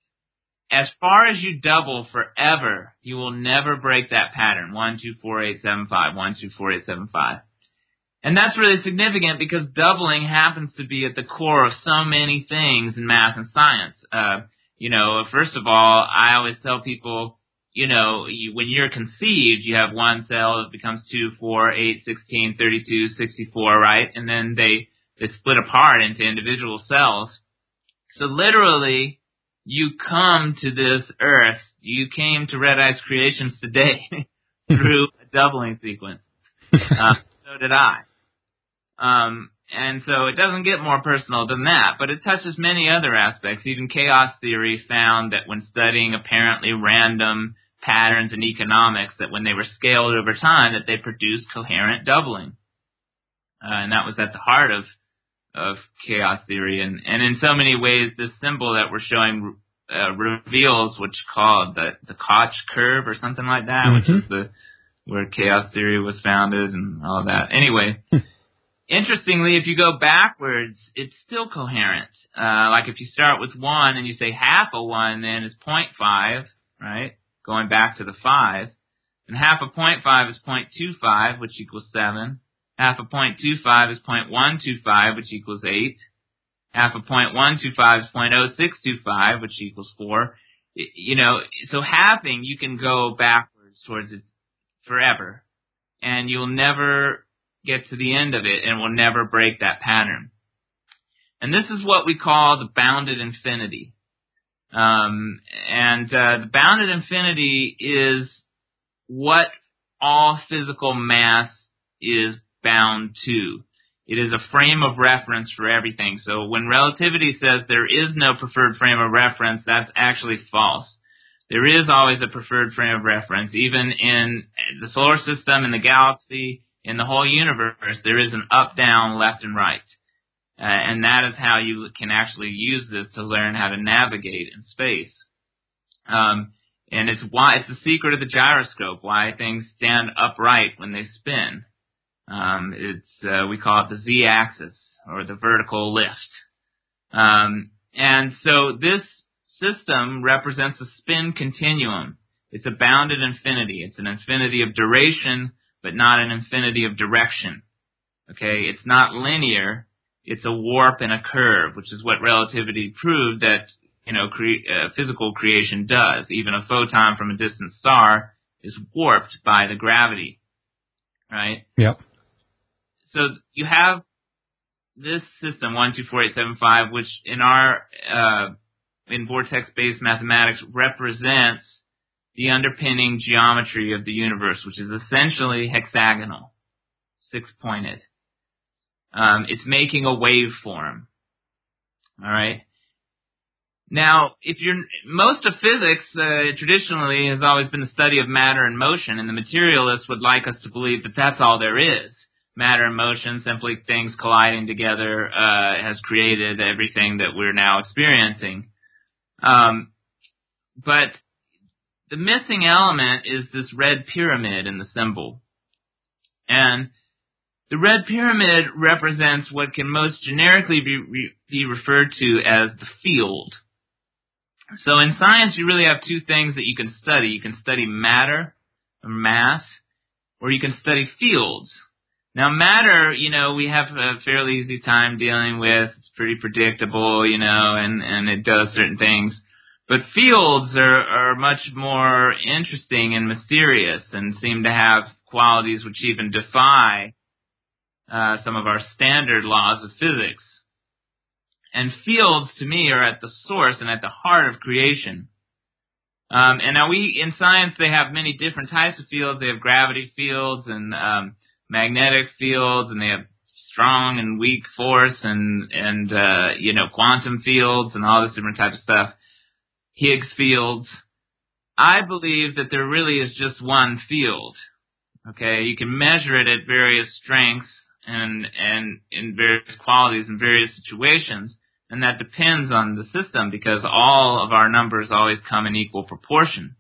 S2: As far as you double forever, you will never break that pattern. one, two, four, eight, seven, five. one, two, four, eight, seven, five. And that's really significant because doubling happens to be at the core of so many things in math and science. Uh, you know, first of all, I always tell people, you know, you, when you're conceived, you have one cell that becomes two, four, eight, sixteen, thirty-two, sixty-four, right? And then they, they split apart into individual cells. So literally, you come to this earth, you came to Red Ice Creations today through a doubling sequence. Uh, so did I. Um, and so it doesn't get more personal than that, but it touches many other aspects. Even chaos theory found that when studying apparently random patterns in economics, that when they were scaled over time, that they produced coherent doubling. Uh, and that was at the heart of of chaos theory, and, and in so many ways, this symbol that we're showing uh, reveals what's called the the Koch curve or something like that, mm-hmm. which is the where chaos theory was founded and all that. Anyway, interestingly, if you go backwards, it's still coherent. Uh, like if you start with one and you say half of one, then is zero point five, right? Going back to the five, and half of zero point five is zero point two five, which equals seven. Half of zero point two five is zero point one two five, which equals eight. Half of zero point one two five is zero point zero six two five, which equals four. You know, so halving, you can go backwards towards it forever, and you'll never get to the end of it, and will never break that pattern. And this is what we call the bounded infinity. Um, and uh, the bounded infinity is what all physical mass is bound to. It is a frame of reference for everything. So when relativity says there is no preferred frame of reference, that's actually false. There is always a preferred frame of reference. Even in the solar system, in the galaxy, in the whole universe, there is an up, down, left, and right. Uh, and that is how you can actually use this to learn how to navigate in space. Um, and it's why it's the secret of the gyroscope, why things stand upright when they spin. Um, it's, uh, we call it the z-axis, or the vertical lift. Um, and so this system represents a spin continuum. It's a bounded infinity. It's an infinity of duration, but not an infinity of direction. Okay? It's not linear. it's a warp and a curve, which is what relativity proved that, you know, cre- uh, physical creation does. Even a photon from a distant star is warped by the gravity, right?
S1: Yep.
S2: So you have this system, one two four eight seven five, which in our uh, in vortex-based mathematics represents the underpinning geometry of the universe, which is essentially hexagonal, six-pointed. Um, it's making a waveform. All right. Now, if you're most of physics uh, traditionally has always been the study of matter and motion, and the materialists would like us to believe that that's all there is. Matter and motion, simply things colliding together, uh, has created everything that we're now experiencing. Um, but the missing element is this red pyramid in the symbol. And the red pyramid represents what can most generically be, re- be referred to as the field. So in science, you really have two things that you can study. You can study matter, or mass, or you can study fields. Now, matter, you know, we have a fairly easy time dealing with. It's pretty predictable, you know, and, and it does certain things. But fields are, are much more interesting and mysterious and seem to have qualities which even defy uh, some of our standard laws of physics. And fields, to me, are at the source and at the heart of creation. Um, and now we, in science, they have many different types of fields. They have gravity fields and um, magnetic fields, and they have strong and weak force and, and uh, you know, quantum fields and all this different type of stuff. Higgs fields. I believe that there really is just one field. Okay, you can measure it at various strengths and, and in various qualities in various situations. And that depends on the system because all of our numbers always come in equal proportion.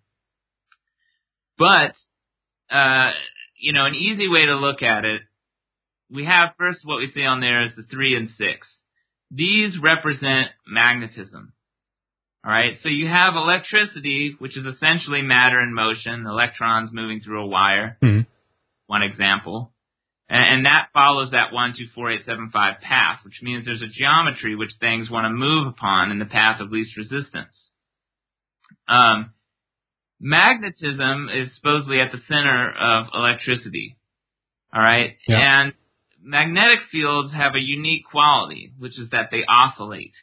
S2: But, uh, you know, an easy way to look at it, we have first what we see on there is the three and six. These represent magnetism. All right, so you have electricity, which is essentially matter in motion, electrons moving through a wire, mm-hmm. one example. And that follows that one two four eight seven five path, which means there's a geometry which things want to move upon in the path of least resistance. Um, magnetism is supposedly at the center of electricity. All right? Yeah. And magnetic fields have a unique quality, which is that they oscillate.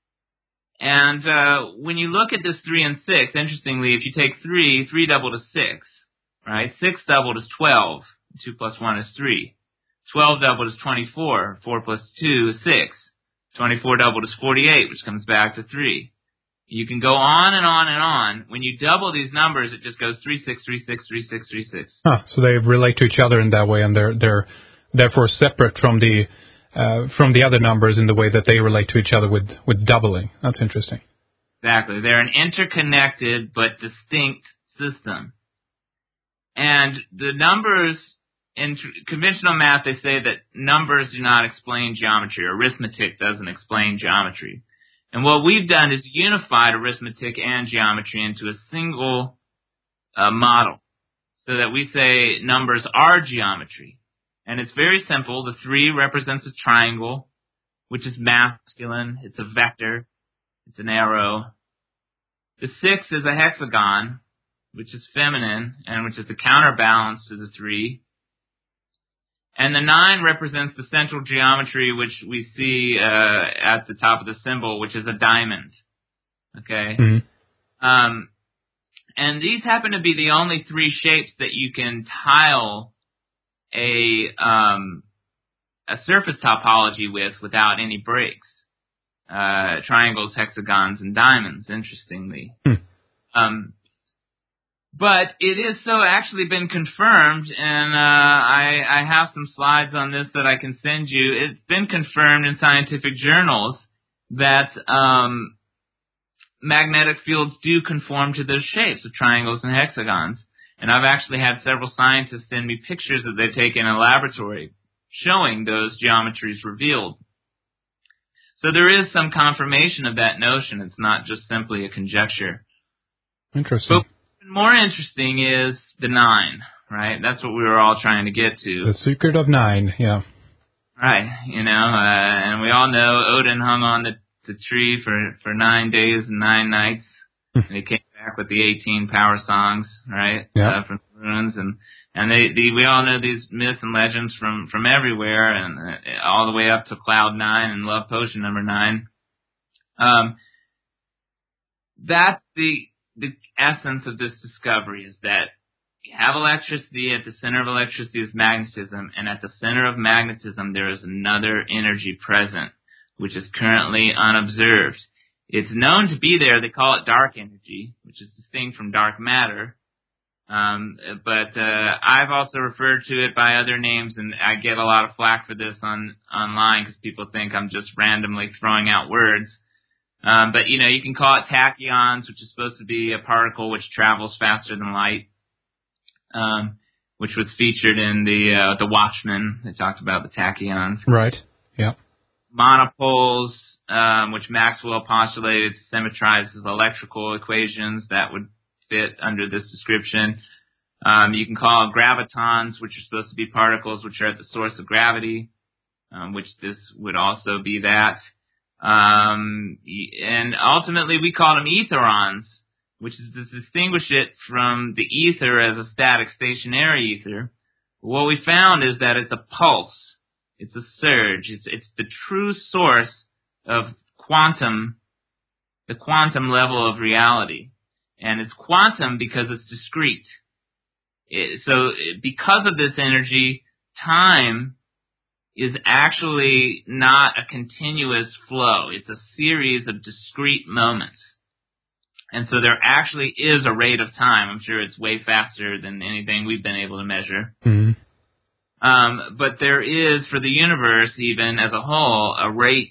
S2: And uh, when you look at this three and six, interestingly, if you take three, three doubled is six, right? six doubled is twelve. two plus one is three. twelve doubled is twenty-four. four plus two is six. twenty-four doubled is forty-eight, which comes back to three. You can go on and on and on. When you double these numbers, it just goes three, six, three, six, three, six, three, six.
S1: Huh, so they relate to each other in that way, and they're they're therefore separate from the uh, from the other numbers in the way that they relate to each other with, with doubling. That's interesting.
S2: Exactly. They're an interconnected but distinct system. And the numbers, in tr- conventional math, they say that numbers do not explain geometry. Arithmetic doesn't explain geometry. And what we've done is unified arithmetic and geometry into a single uh, model so that we say numbers are geometry. And it's very simple. The three represents a triangle, which is masculine. It's a vector. It's an arrow. The six is a hexagon, which is feminine, and which is the counterbalance to the three. And the nine represents the central geometry, which we see uh, at the top of the symbol, which is a diamond. Okay? Mm-hmm. Um, and these happen to be the only three shapes that you can tile a um, a surface topology with without any breaks. Uh, triangles, hexagons, and diamonds, interestingly. Mm. Um, But it is so actually been confirmed, and uh, I, I have some slides on this that I can send you. It's been confirmed in scientific journals that um, magnetic fields do conform to those shapes of triangles and hexagons. And I've actually had several scientists send me pictures that they've taken in a laboratory showing those geometries revealed. So there is some confirmation of that notion. It's not just simply a conjecture.
S1: Interesting.
S2: But more interesting is the nine, right? That's what we were all trying to get to.
S1: The secret of nine, yeah.
S2: Right, you know, uh, and we all know Odin hung on the, the tree for, for nine days and nine nights. And he came back with the eighteen power songs, right?
S1: Yeah.
S2: Uh, from the runes, and and they, the, we all know these myths and legends from from everywhere, and uh, all the way up to Cloud Nine and Love Potion Number Nine. Um, that's the the essence of this discovery, is that you have electricity. At the center of electricity is magnetism, and at the center of magnetism there is another energy present, which is currently unobserved. It's known to be there. They call it dark energy, which is distinct from dark matter. Um, but uh, I've also referred to it by other names, and I get a lot of flack for this on online because people think I'm just randomly throwing out words. Um, but, you know, you can call it tachyons, which is supposed to be a particle which travels faster than light, um, which was featured in the uh, the Watchmen. They talked about the tachyons.
S1: Right, yeah.
S2: Monopoles, um, which Maxwell postulated symmetrizes electrical equations that would fit under this description. Um, you can call gravitons, which are supposed to be particles which are at the source of gravity, um, which this would also be that. Um, and ultimately we call them etherons, which is to distinguish it from the ether as a static stationary ether. What we found is that it's a pulse. It's a surge. It's, it's the true source of quantum, the quantum level of reality. And it's quantum because it's discrete. It, so because of this energy, time is actually not a continuous flow. It's a series of discrete moments. And so there actually is a rate of time. I'm sure it's way faster than anything we've been able to measure.
S1: Mm-hmm.
S2: Um, but there is, for the universe even as a whole, a rate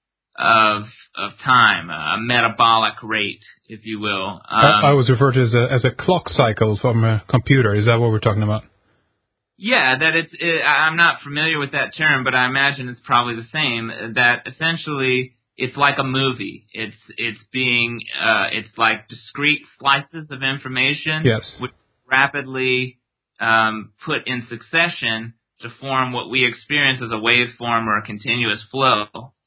S2: of of time, a metabolic rate, if you will. Um,
S1: I, I was referred to as a, as a clock cycle from a computer. Is that what we're talking about?
S2: Yeah, that it's. It, I'm not familiar with that term, but I imagine it's probably the same. That essentially it's like a movie. It's it's being uh, it's like discrete slices of information,
S1: yes,
S2: which rapidly um, put in succession to form what we experience as a waveform or a continuous flow.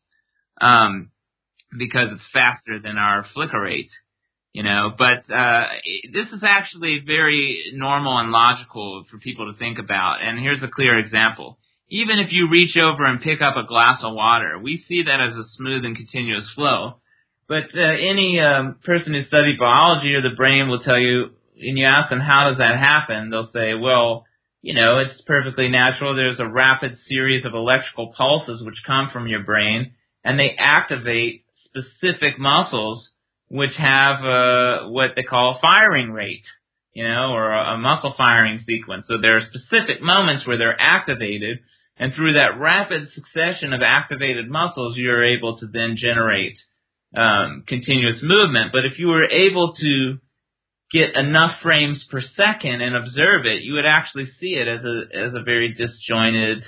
S2: Um, because it's faster than our flicker rate, you know. But uh, this is actually very normal and logical for people to think about. And here's a clear example. Even if you reach over and pick up a glass of water, we see that as a smooth and continuous flow. But uh, any um, person who studied biology or the brain will tell you, and you ask them, how does that happen? They'll say, well, you know, it's perfectly natural. There's a rapid series of electrical pulses which come from your brain, and they activate specific muscles which have uh, what they call a firing rate, you know, or a, a muscle firing sequence. So there are specific moments where they're activated, and through that rapid succession of activated muscles, you're able to then generate um, continuous movement. But if you were able to get enough frames per second and observe it, you would actually see it as a as a very disjointed,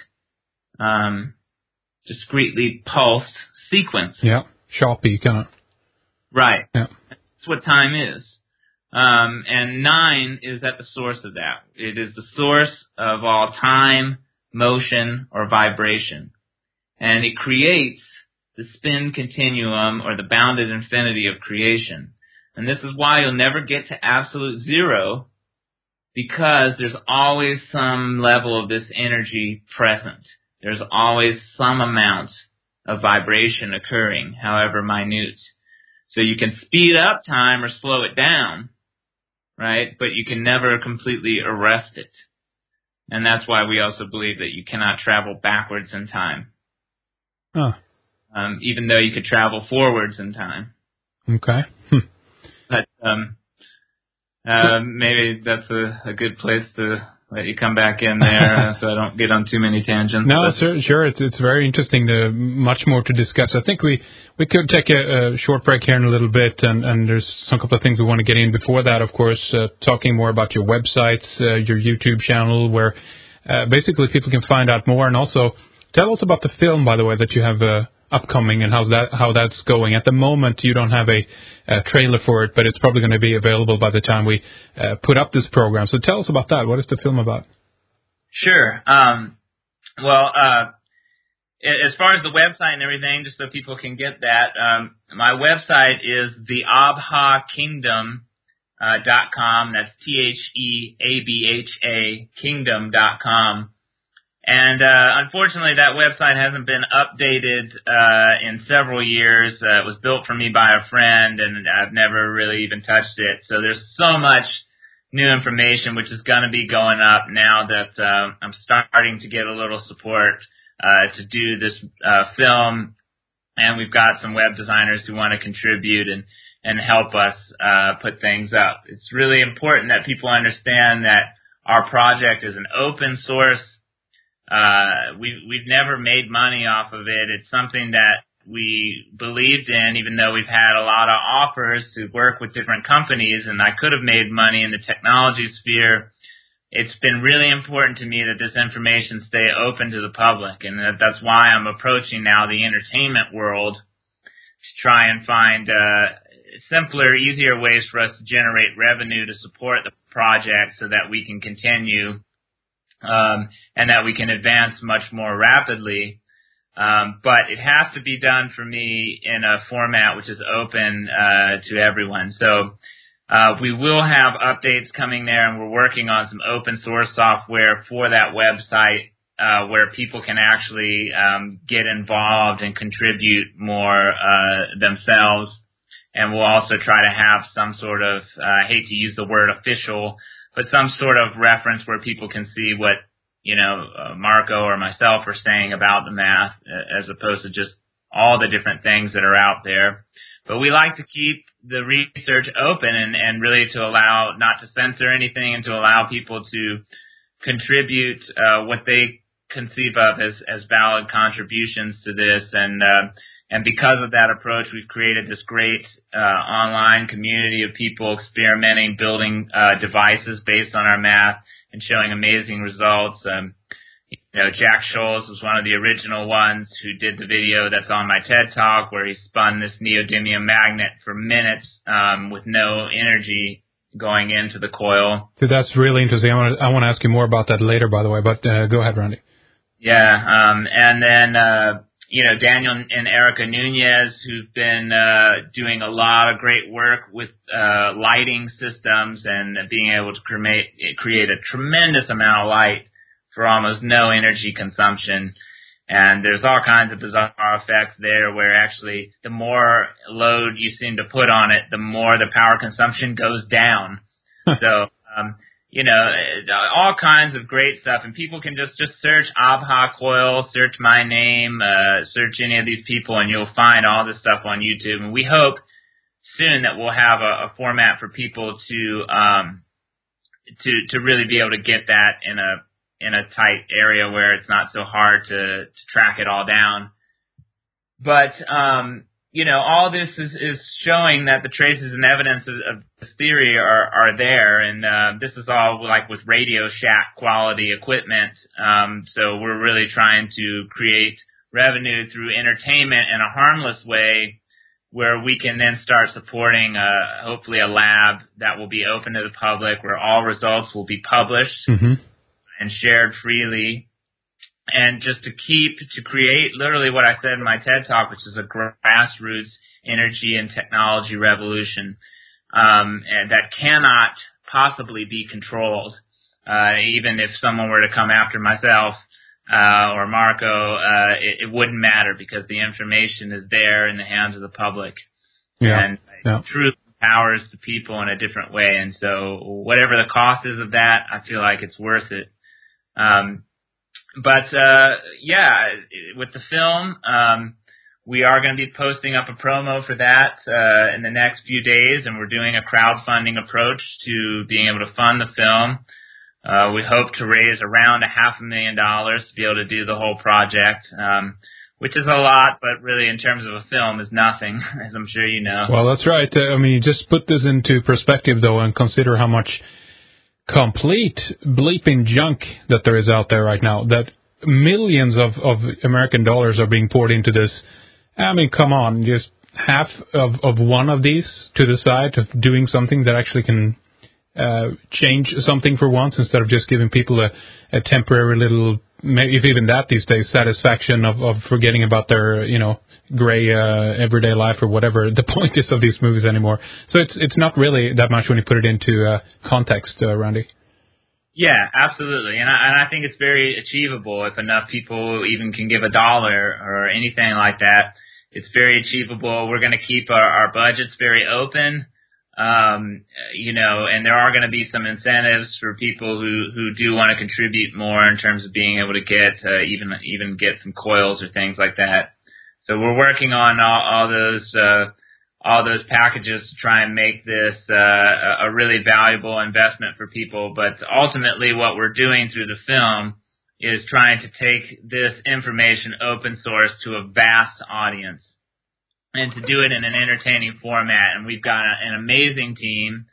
S2: um, discretely pulsed sequence.
S1: Yeah, choppy kind of.
S2: Right.
S1: Yeah.
S2: That's what time is. Um, and nine is at the source of that. It is the source of all time, motion, or vibration. And it creates the spin continuum or the bounded infinity of creation. And this is why you'll never get to absolute zero, because there's always some level of this energy present. There's always some amount of vibration occurring, however minute. So you can speed up time or slow it down, right? But you can never completely arrest it. And that's why we also believe that you cannot travel backwards in time.
S1: Oh.
S2: Um, even though you could travel forwards in time.
S1: Okay.
S2: But um, uh, maybe that's a, a good place to let you come back in there uh, so I don't get on too many tangents.
S1: No, sir, sure. It's it's very interesting. To, much more to discuss. I think we, we could take a, a short break here in a little bit, and, and there's some couple of things we want to get in before that, of course, uh, talking more about your websites, uh, your YouTube channel, where uh, basically people can find out more. And also, tell us about the film, by the way, that you have uh, upcoming and how's that, how that's going. At the moment, you don't have a, a trailer for it, but it's probably going to be available by the time we uh, put up this program. So tell us about that. What is the film about?
S2: Sure. Um, well, uh, as far as the website and everything, just so people can get that, um, my website is the Abha Kingdom uh, dot com. That's T H E A B H A Kingdom dot com. And uh, unfortunately, that website hasn't been updated uh, in several years. Uh, it was built for me by a friend, and I've never really even touched it. So there's so much new information which is going to be going up now that uh, I'm starting to get a little support uh, to do this uh, film. And we've got some web designers who want to contribute and, and help us uh, put things up. It's really important that people understand that our project is an open source. Uh, we've, we've never made money off of it. It's something that we believed in, even though we've had a lot of offers to work with different companies, and I could have made money in the technology sphere. It's been really important to me that this information stay open to the public, and that, that's why I'm approaching now the entertainment world to try and find uh, simpler, easier ways for us to generate revenue to support the project so that we can continue Um, and that we can advance much more rapidly. Um, but it has to be done for me in a format which is open uh, to everyone. So uh, we will have updates coming there, and we're working on some open source software for that website uh, where people can actually um, get involved and contribute more uh, themselves. And we'll also try to have some sort of, uh, I hate to use the word official, but some sort of reference where people can see what, you know, uh, Marco or myself are saying about the math, uh, as opposed to just all the different things that are out there. But we like to keep the research open and, and really to allow, not to censor anything, and to allow people to contribute uh, what they conceive of as, as valid contributions to this. And uh, and because of that approach, we've created this great uh, online community of people experimenting, building uh, devices based on our math and showing amazing results. Um, you know, Jack Scholes was one of the original ones who did the video that's on my TED Talk, where he spun this neodymium magnet for minutes um, with no energy going into the coil.
S1: So that's really interesting. I want to I want to ask you more about that later, by the way. But uh, go ahead, Randy.
S2: Yeah, um, and then. Uh, You know, Daniel and Erica Nunez, who've been uh, doing a lot of great work with uh, lighting systems and being able to create, create a tremendous amount of light for almost no energy consumption. And there's all kinds of bizarre effects there where actually the more load you seem to put on it, the more the power consumption goes down. so, um, you know, all kinds of great stuff. And people can just, just search Abha Coil, search my name, uh, search any of these people, and you'll find all this stuff on YouTube. And we hope soon that we'll have a, a format for people to, um, to, to really be able to get that in a, in a tight area where it's not so hard to, to track it all down. But, um, you know, all this is, is showing that the traces and evidence of, of this theory are, are there. And uh, this is all like with Radio Shack quality equipment. Um, so we're really trying to create revenue through entertainment in a harmless way where we can then start supporting uh, hopefully a lab that will be open to the public, where all results will be published mm-hmm. and shared freely. And just to keep, to create literally what I said in my TED Talk, which is a grassroots energy and technology revolution um, and that cannot possibly be controlled. Uh, even if someone were to come after myself uh, or Marco, uh, it, it wouldn't matter because the information is there in the hands of the public. Yeah. And yeah. It truly empowers the people in a different way. And so whatever the cost is of that, I feel like it's worth it. Um, But, uh, yeah, with the film, um, we are going to be posting up a promo for that uh, in the next few days, and we're doing a crowdfunding approach to being able to fund the film. Uh, we hope to raise around a half a million dollars to be able to do the whole project, um, which is a lot, but really in terms of a film is nothing, as I'm sure you know.
S1: Well, that's right. Uh, I mean, just put this into perspective, though, and consider how much complete bleeping junk that there is out there right now, that millions of, of American dollars are being poured into this. I mean, come on, just half of, of one of these to the side of doing something that actually can uh, change something for once, instead of just giving people a, a temporary little maybe if even that these days, satisfaction of, of forgetting about their, you know, gray uh, everyday life or whatever the point is of these movies anymore. So it's it's not really that much when you put it into uh, context, uh, Randy.
S2: Yeah, absolutely, and I, and I think it's very achievable if enough people even can give a dollar or anything like that. It's very achievable. We're going to keep our, our budgets very open, um, you know, and there are going to be some incentives for people who, who do want to contribute more in terms of being able to get uh, even even get some coils or things like that. So we're working on all, all those. Uh, all those packages to try and make this uh, a really valuable investment for people. But ultimately what we're doing through the film is trying to take this information open source to a vast audience and to do it in an entertaining format. And we've got a, an amazing team.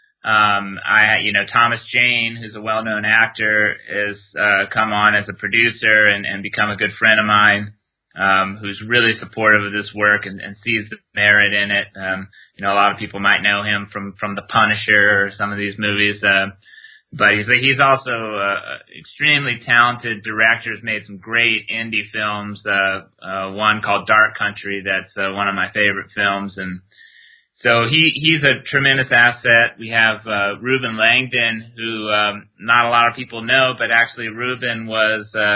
S2: Um, I, you know, Thomas Jane, who's a well-known actor, has uh, come on as a producer and, and become a good friend of mine. Um, who's really supportive of this work and, and sees the merit in it. Um, you know, a lot of people might know him from, from The Punisher or some of these movies. Uh, but he's, he's also uh, extremely talented director, has made some great indie films. Uh, uh, one called Dark Country, that's uh, one of my favorite films. And so he, he's a tremendous asset. We have, uh, Ruben Langdon, who, um, not a lot of people know, but actually Ruben was, uh,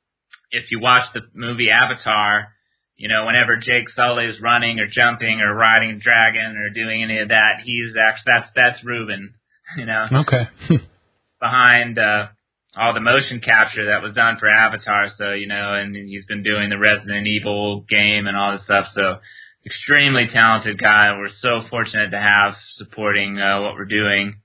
S2: if you watch the movie Avatar, you know, whenever Jake Sully is running or jumping or riding a dragon or doing any of that, he's actually, that's, that's Ruben, you know.
S1: Okay.
S2: behind, uh, all the motion capture that was done for Avatar. So, you know, and he's been doing the Resident Evil game and all this stuff. So extremely talented guy. We're so fortunate to have supporting, uh, what we're doing.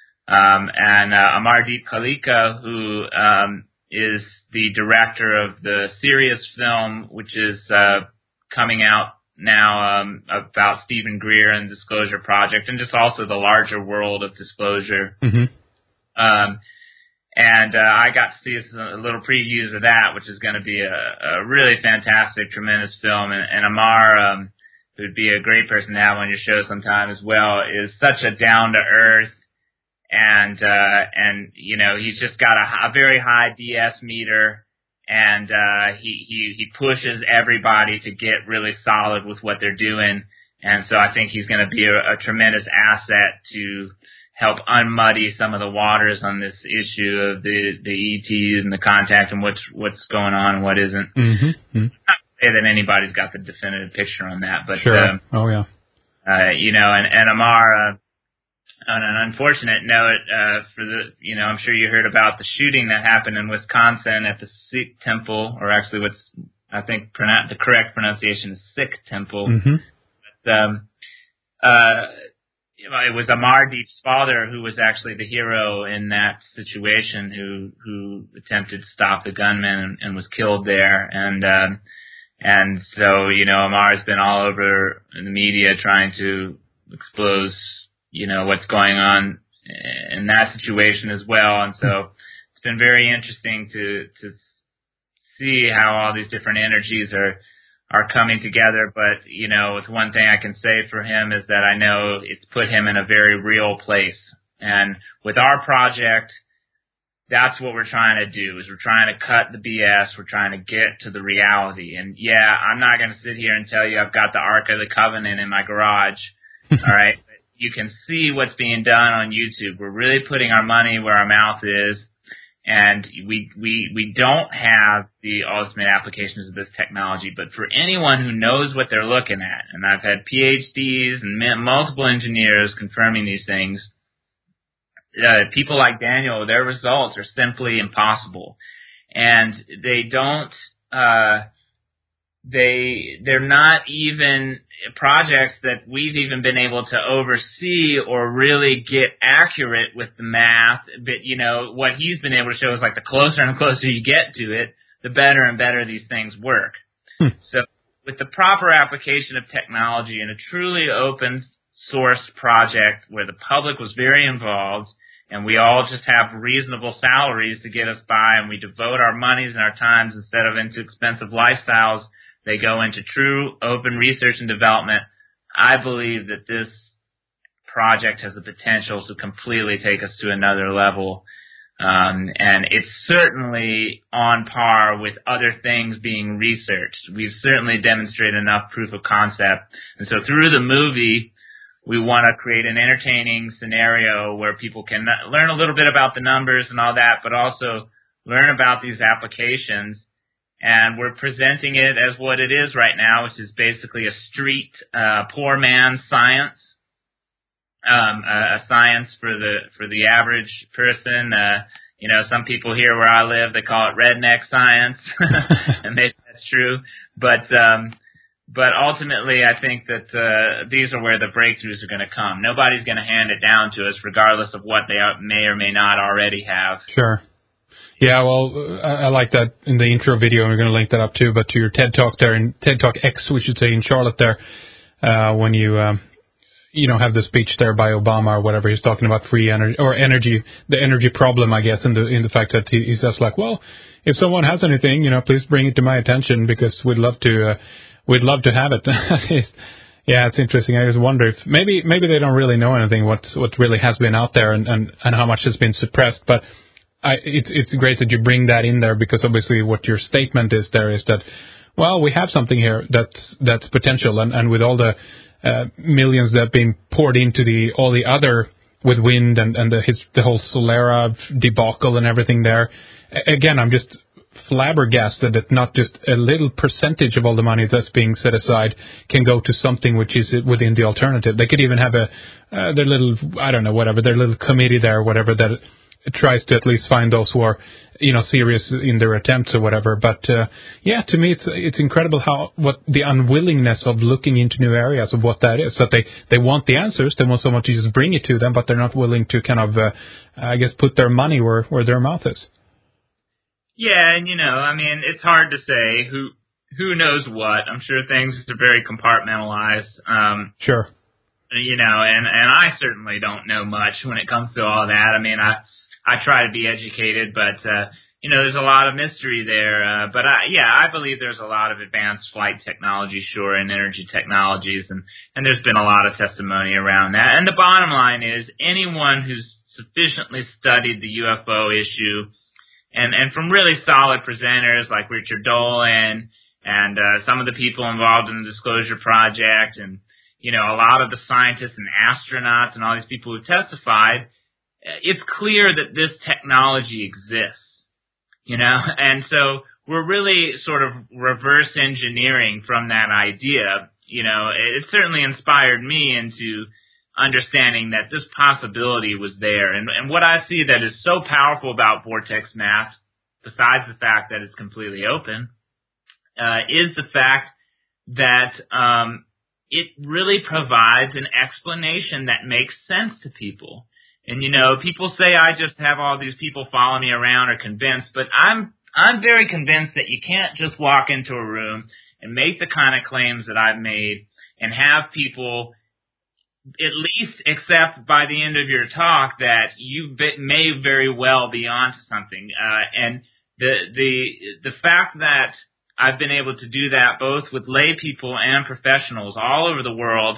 S2: Um, and, uh, Amardeep Kalika, who, um, is the director of the Sirius film, which is uh, coming out now um, about Stephen Greer and Disclosure Project, and just also the larger world of Disclosure.
S1: Mm-hmm.
S2: Um, and uh, I got to see a little previews of that, which is going to be a, a really fantastic, tremendous film. And, and Amar, um, who'd be a great person to have on your show sometime as well, is such a down-to-earth, And, uh, and, you know, he's just got a, a very high D S meter, and, uh, he, he, he pushes everybody to get really solid with what they're doing. And so I think he's going to be a, a tremendous asset to help unmuddy some of the waters on this issue of the, the E Ts and the contact and what's, what's going on and what isn't.
S1: Mm-hmm.
S2: Not to say that anybody's got the definitive picture on that, but,
S1: sure.
S2: um,
S1: oh yeah.
S2: uh, you know, and, and Amar, uh, on an unfortunate note, uh, for the, you know, I'm sure you heard about the shooting that happened in Wisconsin at the Sikh temple, or actually what's, I think, pronoun- the correct pronunciation is Sikh temple.
S1: Mm-hmm.
S2: But, um, uh, you know, it was Amardeep's father who was actually the hero in that situation, who, who attempted to stop the gunman and, and was killed there. And, um, and so, you know, Amar's been all over the media trying to expose, you know, what's going on in that situation as well. And so it's been very interesting to, to see how all these different energies are, are coming together. But, you know, it's one thing I can say for him is that I know it's put him in a very real place. And with our project, that's what we're trying to do, is we're trying to cut the B S. We're trying to get to the reality. And yeah, I'm not going to sit here and tell you I've got the Ark of the Covenant in my garage. All right. You can see what's being done on YouTube. We're really putting our money where our mouth is, and we we we don't have the ultimate applications of this technology. But for anyone who knows what they're looking at, and I've had P H Ds and multiple engineers confirming these things, uh, people like Daniel, their results are simply impossible, and they don't. Uh, They, they're not even projects that we've even been able to oversee or really get accurate with the math. But, you know, what he's been able to show is like the closer and closer you get to it, the better and better these things work. Hmm. So with the proper application of technology in a truly open source project where the public was very involved and we all just have reasonable salaries to get us by, and we devote our monies and our times instead of into expensive lifestyles, they go into true open research and development. I believe that this project has the potential to completely take us to another level. Um, and it's certainly on par with other things being researched. We've certainly demonstrated enough proof of concept. And so through the movie, we want to create an entertaining scenario where people can learn a little bit about the numbers and all that, but also learn about these applications. And we're presenting it as what it is right now, which is basically a street, uh, poor man's science. Um, a, a science for the for the average person. Uh, you know, some people here where I live, they call it redneck science, and maybe that's true. But um, but ultimately, I think that uh, these are where the breakthroughs are going to come. Nobody's going to hand it down to us, regardless of what they are, may or may not already have.
S1: Sure. Yeah, well, I, I like that in the intro video, and we're going to link that up too. But to your TED Talk there, in TED Talk X, we should say, in Charlotte there, uh, when you. Um, you know, have the speech there by Obama or whatever. He's talking about free energy or energy, the energy problem, I guess, in the in the fact that he, he says like, well, if someone has anything, you know, please bring it to my attention because we'd love to, uh, we'd love to have it. Yeah, it's interesting. I just wonder if maybe maybe they don't really know anything what what really has been out there and, and, and how much has been suppressed. But I, it's it's great that you bring that in there because obviously what your statement is there is that, well, we have something here that's that's potential, and, and with all the Uh, millions that have been poured into the all the other with wind and, and the his, the whole Solera debacle and everything there. A- again, I'm just flabbergasted that not just a little percentage of all the money that's being set aside can go to something which is within the alternative. They could even have a uh, their little, I don't know, whatever, their little committee there, whatever, that tries to at least find those who are, you know, serious in their attempts or whatever. But uh, yeah, to me, it's it's incredible how what the unwillingness of looking into new areas of what that is. That they they want the answers, they want someone to just bring it to them, but they're not willing to kind of, uh, I guess, put their money where where their mouth is.
S2: Yeah, and you know, I mean, it's hard to say who who knows what. I'm sure things are very compartmentalized. Um,
S1: sure.
S2: You know, and and I certainly don't know much when it comes to all that. I mean, I. I try to be educated, but, uh, you know, there's a lot of mystery there. Uh, but, I, yeah, I believe there's a lot of advanced flight technology, sure, and energy technologies, and, and there's been a lot of testimony around that. And the bottom line is anyone who's sufficiently studied the U F O issue, and, and from really solid presenters like Richard Dolan and uh, some of the people involved in the Disclosure Project and, you know, a lot of the scientists and astronauts and all these people who testified, it's clear that this technology exists, you know, and so we're really sort of reverse engineering from that idea. You know, it certainly inspired me into understanding that this possibility was there. And, and what I see that is so powerful about vortex math, besides the fact that it's completely open, uh, is the fact that um, it really provides an explanation that makes sense to people. And, you know, people say I just have all these people follow me around or convinced, but I'm I'm very convinced that you can't just walk into a room and make the kind of claims that I've made and have people at least accept by the end of your talk that you may very well be onto something. Uh, and the the the fact that I've been able to do that both with lay people and professionals all over the world,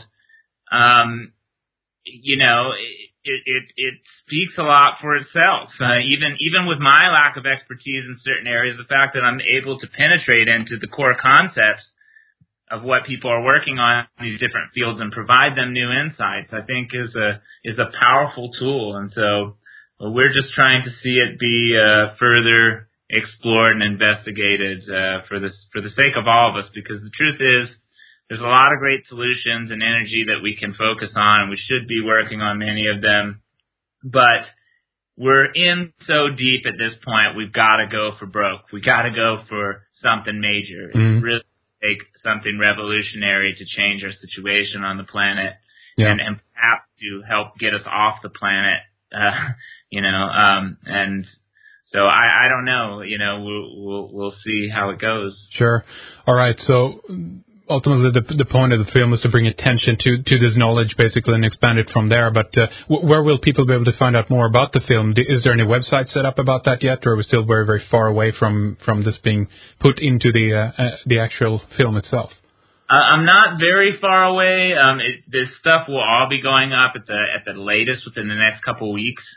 S2: um, you know, It, it it speaks a lot for itself. Uh, even even with my lack of expertise in certain areas, the fact that I'm able to penetrate into the core concepts of what people are working on in these different fields and provide them new insights, I think is a is a powerful tool. And so well, we're just trying to see it be uh, further explored and investigated uh, for this for the sake of all of us. Because the truth is, there's a lot of great solutions and energy that we can focus on, and we should be working on many of them. But we're in so deep at this point, we've got to go for broke. We got to go for something major. Mm-hmm. It's really take something revolutionary to change our situation on the planet, yeah. and, and perhaps to help get us off the planet. Uh, you know, um, and so I, I don't know. You know, we'll, we'll we'll see how it goes.
S1: Sure. All right. So. Ultimately, the, the point of the film is to bring attention to, to this knowledge, basically, and expand it from there. But uh, w- where will people be able to find out more about the film? Is there any website set up about that yet, or are we still very, very far away from, from this being put into the uh, uh, the actual film itself?
S2: Uh, I'm not very far away. Um, it, this stuff will all be going up at the at the latest within the next couple of weeks.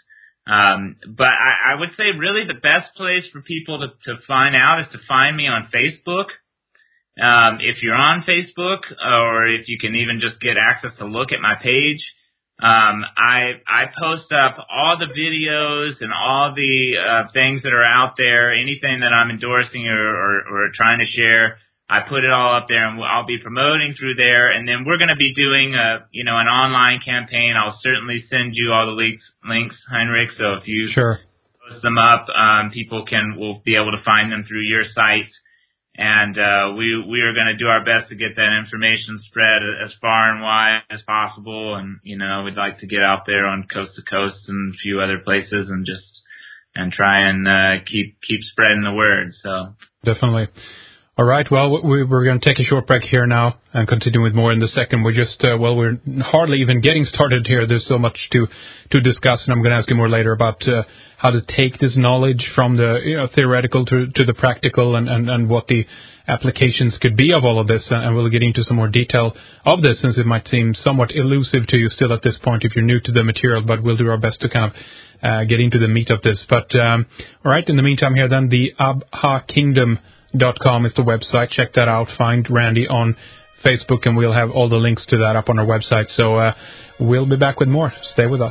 S2: Um, but I, I would say really the best place for people to, to find out is to find me on Facebook. Um, if you're on Facebook, or if you can even just get access to look at my page, um, I I post up all the videos and all the uh, things that are out there, anything that I'm endorsing or, or, or trying to share. I put it all up there, and I'll be promoting through there. And then we're going to be doing a, you know, an online campaign. I'll certainly send you all the links, links, Heinrich. So if you
S1: sure.
S2: post them up, um, people can will be able to find them through your site. And uh, we we are going to do our best to get that information spread as far and wide as possible. And you know, we'd like to get out there on coast to coast and a few other places, and just and try and uh, keep keep spreading the word. So
S1: definitely. All right. Well, we, we're going to take a short break here now and continue with more in the second. We're just, uh, well, we're hardly even getting started here. There's so much to, to discuss, and I'm going to ask you more later about uh, how to take this knowledge from the you know, theoretical to, to the practical, and, and, and what the applications could be of all of this. And we'll get into some more detail of this, since it might seem somewhat elusive to you still at this point if you're new to the material, but we'll do our best to kind of uh, get into the meat of this. But, um, all right, in the meantime here then, the Abha Kingdom Dot com is the website. Check that out. Find Randy on Facebook, and we'll have all the links to that up on our website. So uh, we'll be back with more. Stay with us.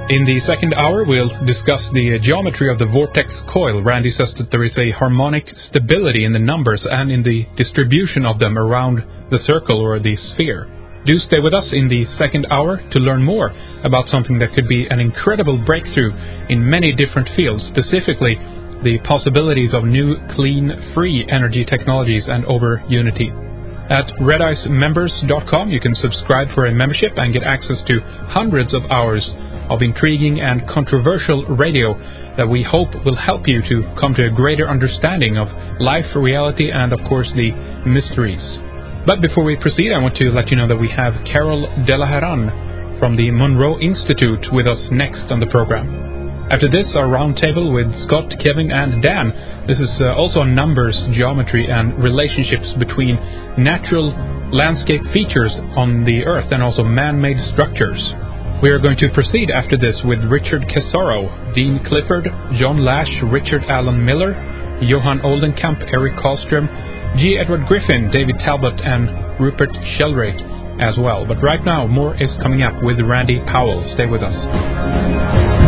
S1: In the second hour, we'll discuss the geometry of the vortex coil. Randy says that there is a harmonic stability in the numbers and in the distribution of them around the circle or the sphere. Do stay with us in the second hour to learn more about something that could be an incredible breakthrough in many different fields, specifically the possibilities of new, clean, free energy technologies and over Unity. At red ice members dot com, you can subscribe for a membership and get access to hundreds of hours of intriguing and controversial radio that we hope will help you to come to a greater understanding of life, reality, and, of course, the mysteries. But before we proceed, I want to let you know that we have Carol Delaharan from the Monroe Institute with us next on the program. After this, our roundtable with Scott, Kevin, and Dan. This is uh, also on numbers, geometry, and relationships between natural landscape features on the Earth and also man-made structures. We are going to proceed after this with Richard Casaro, Dean Clifford, John Lash, Richard Allen Miller, Johan Oldenkamp, Eric Karlström, G. Edward Griffin, David Talbot, and Rupert Sheldrake as well. But right now, more is coming up with Randy Powell. Stay with us.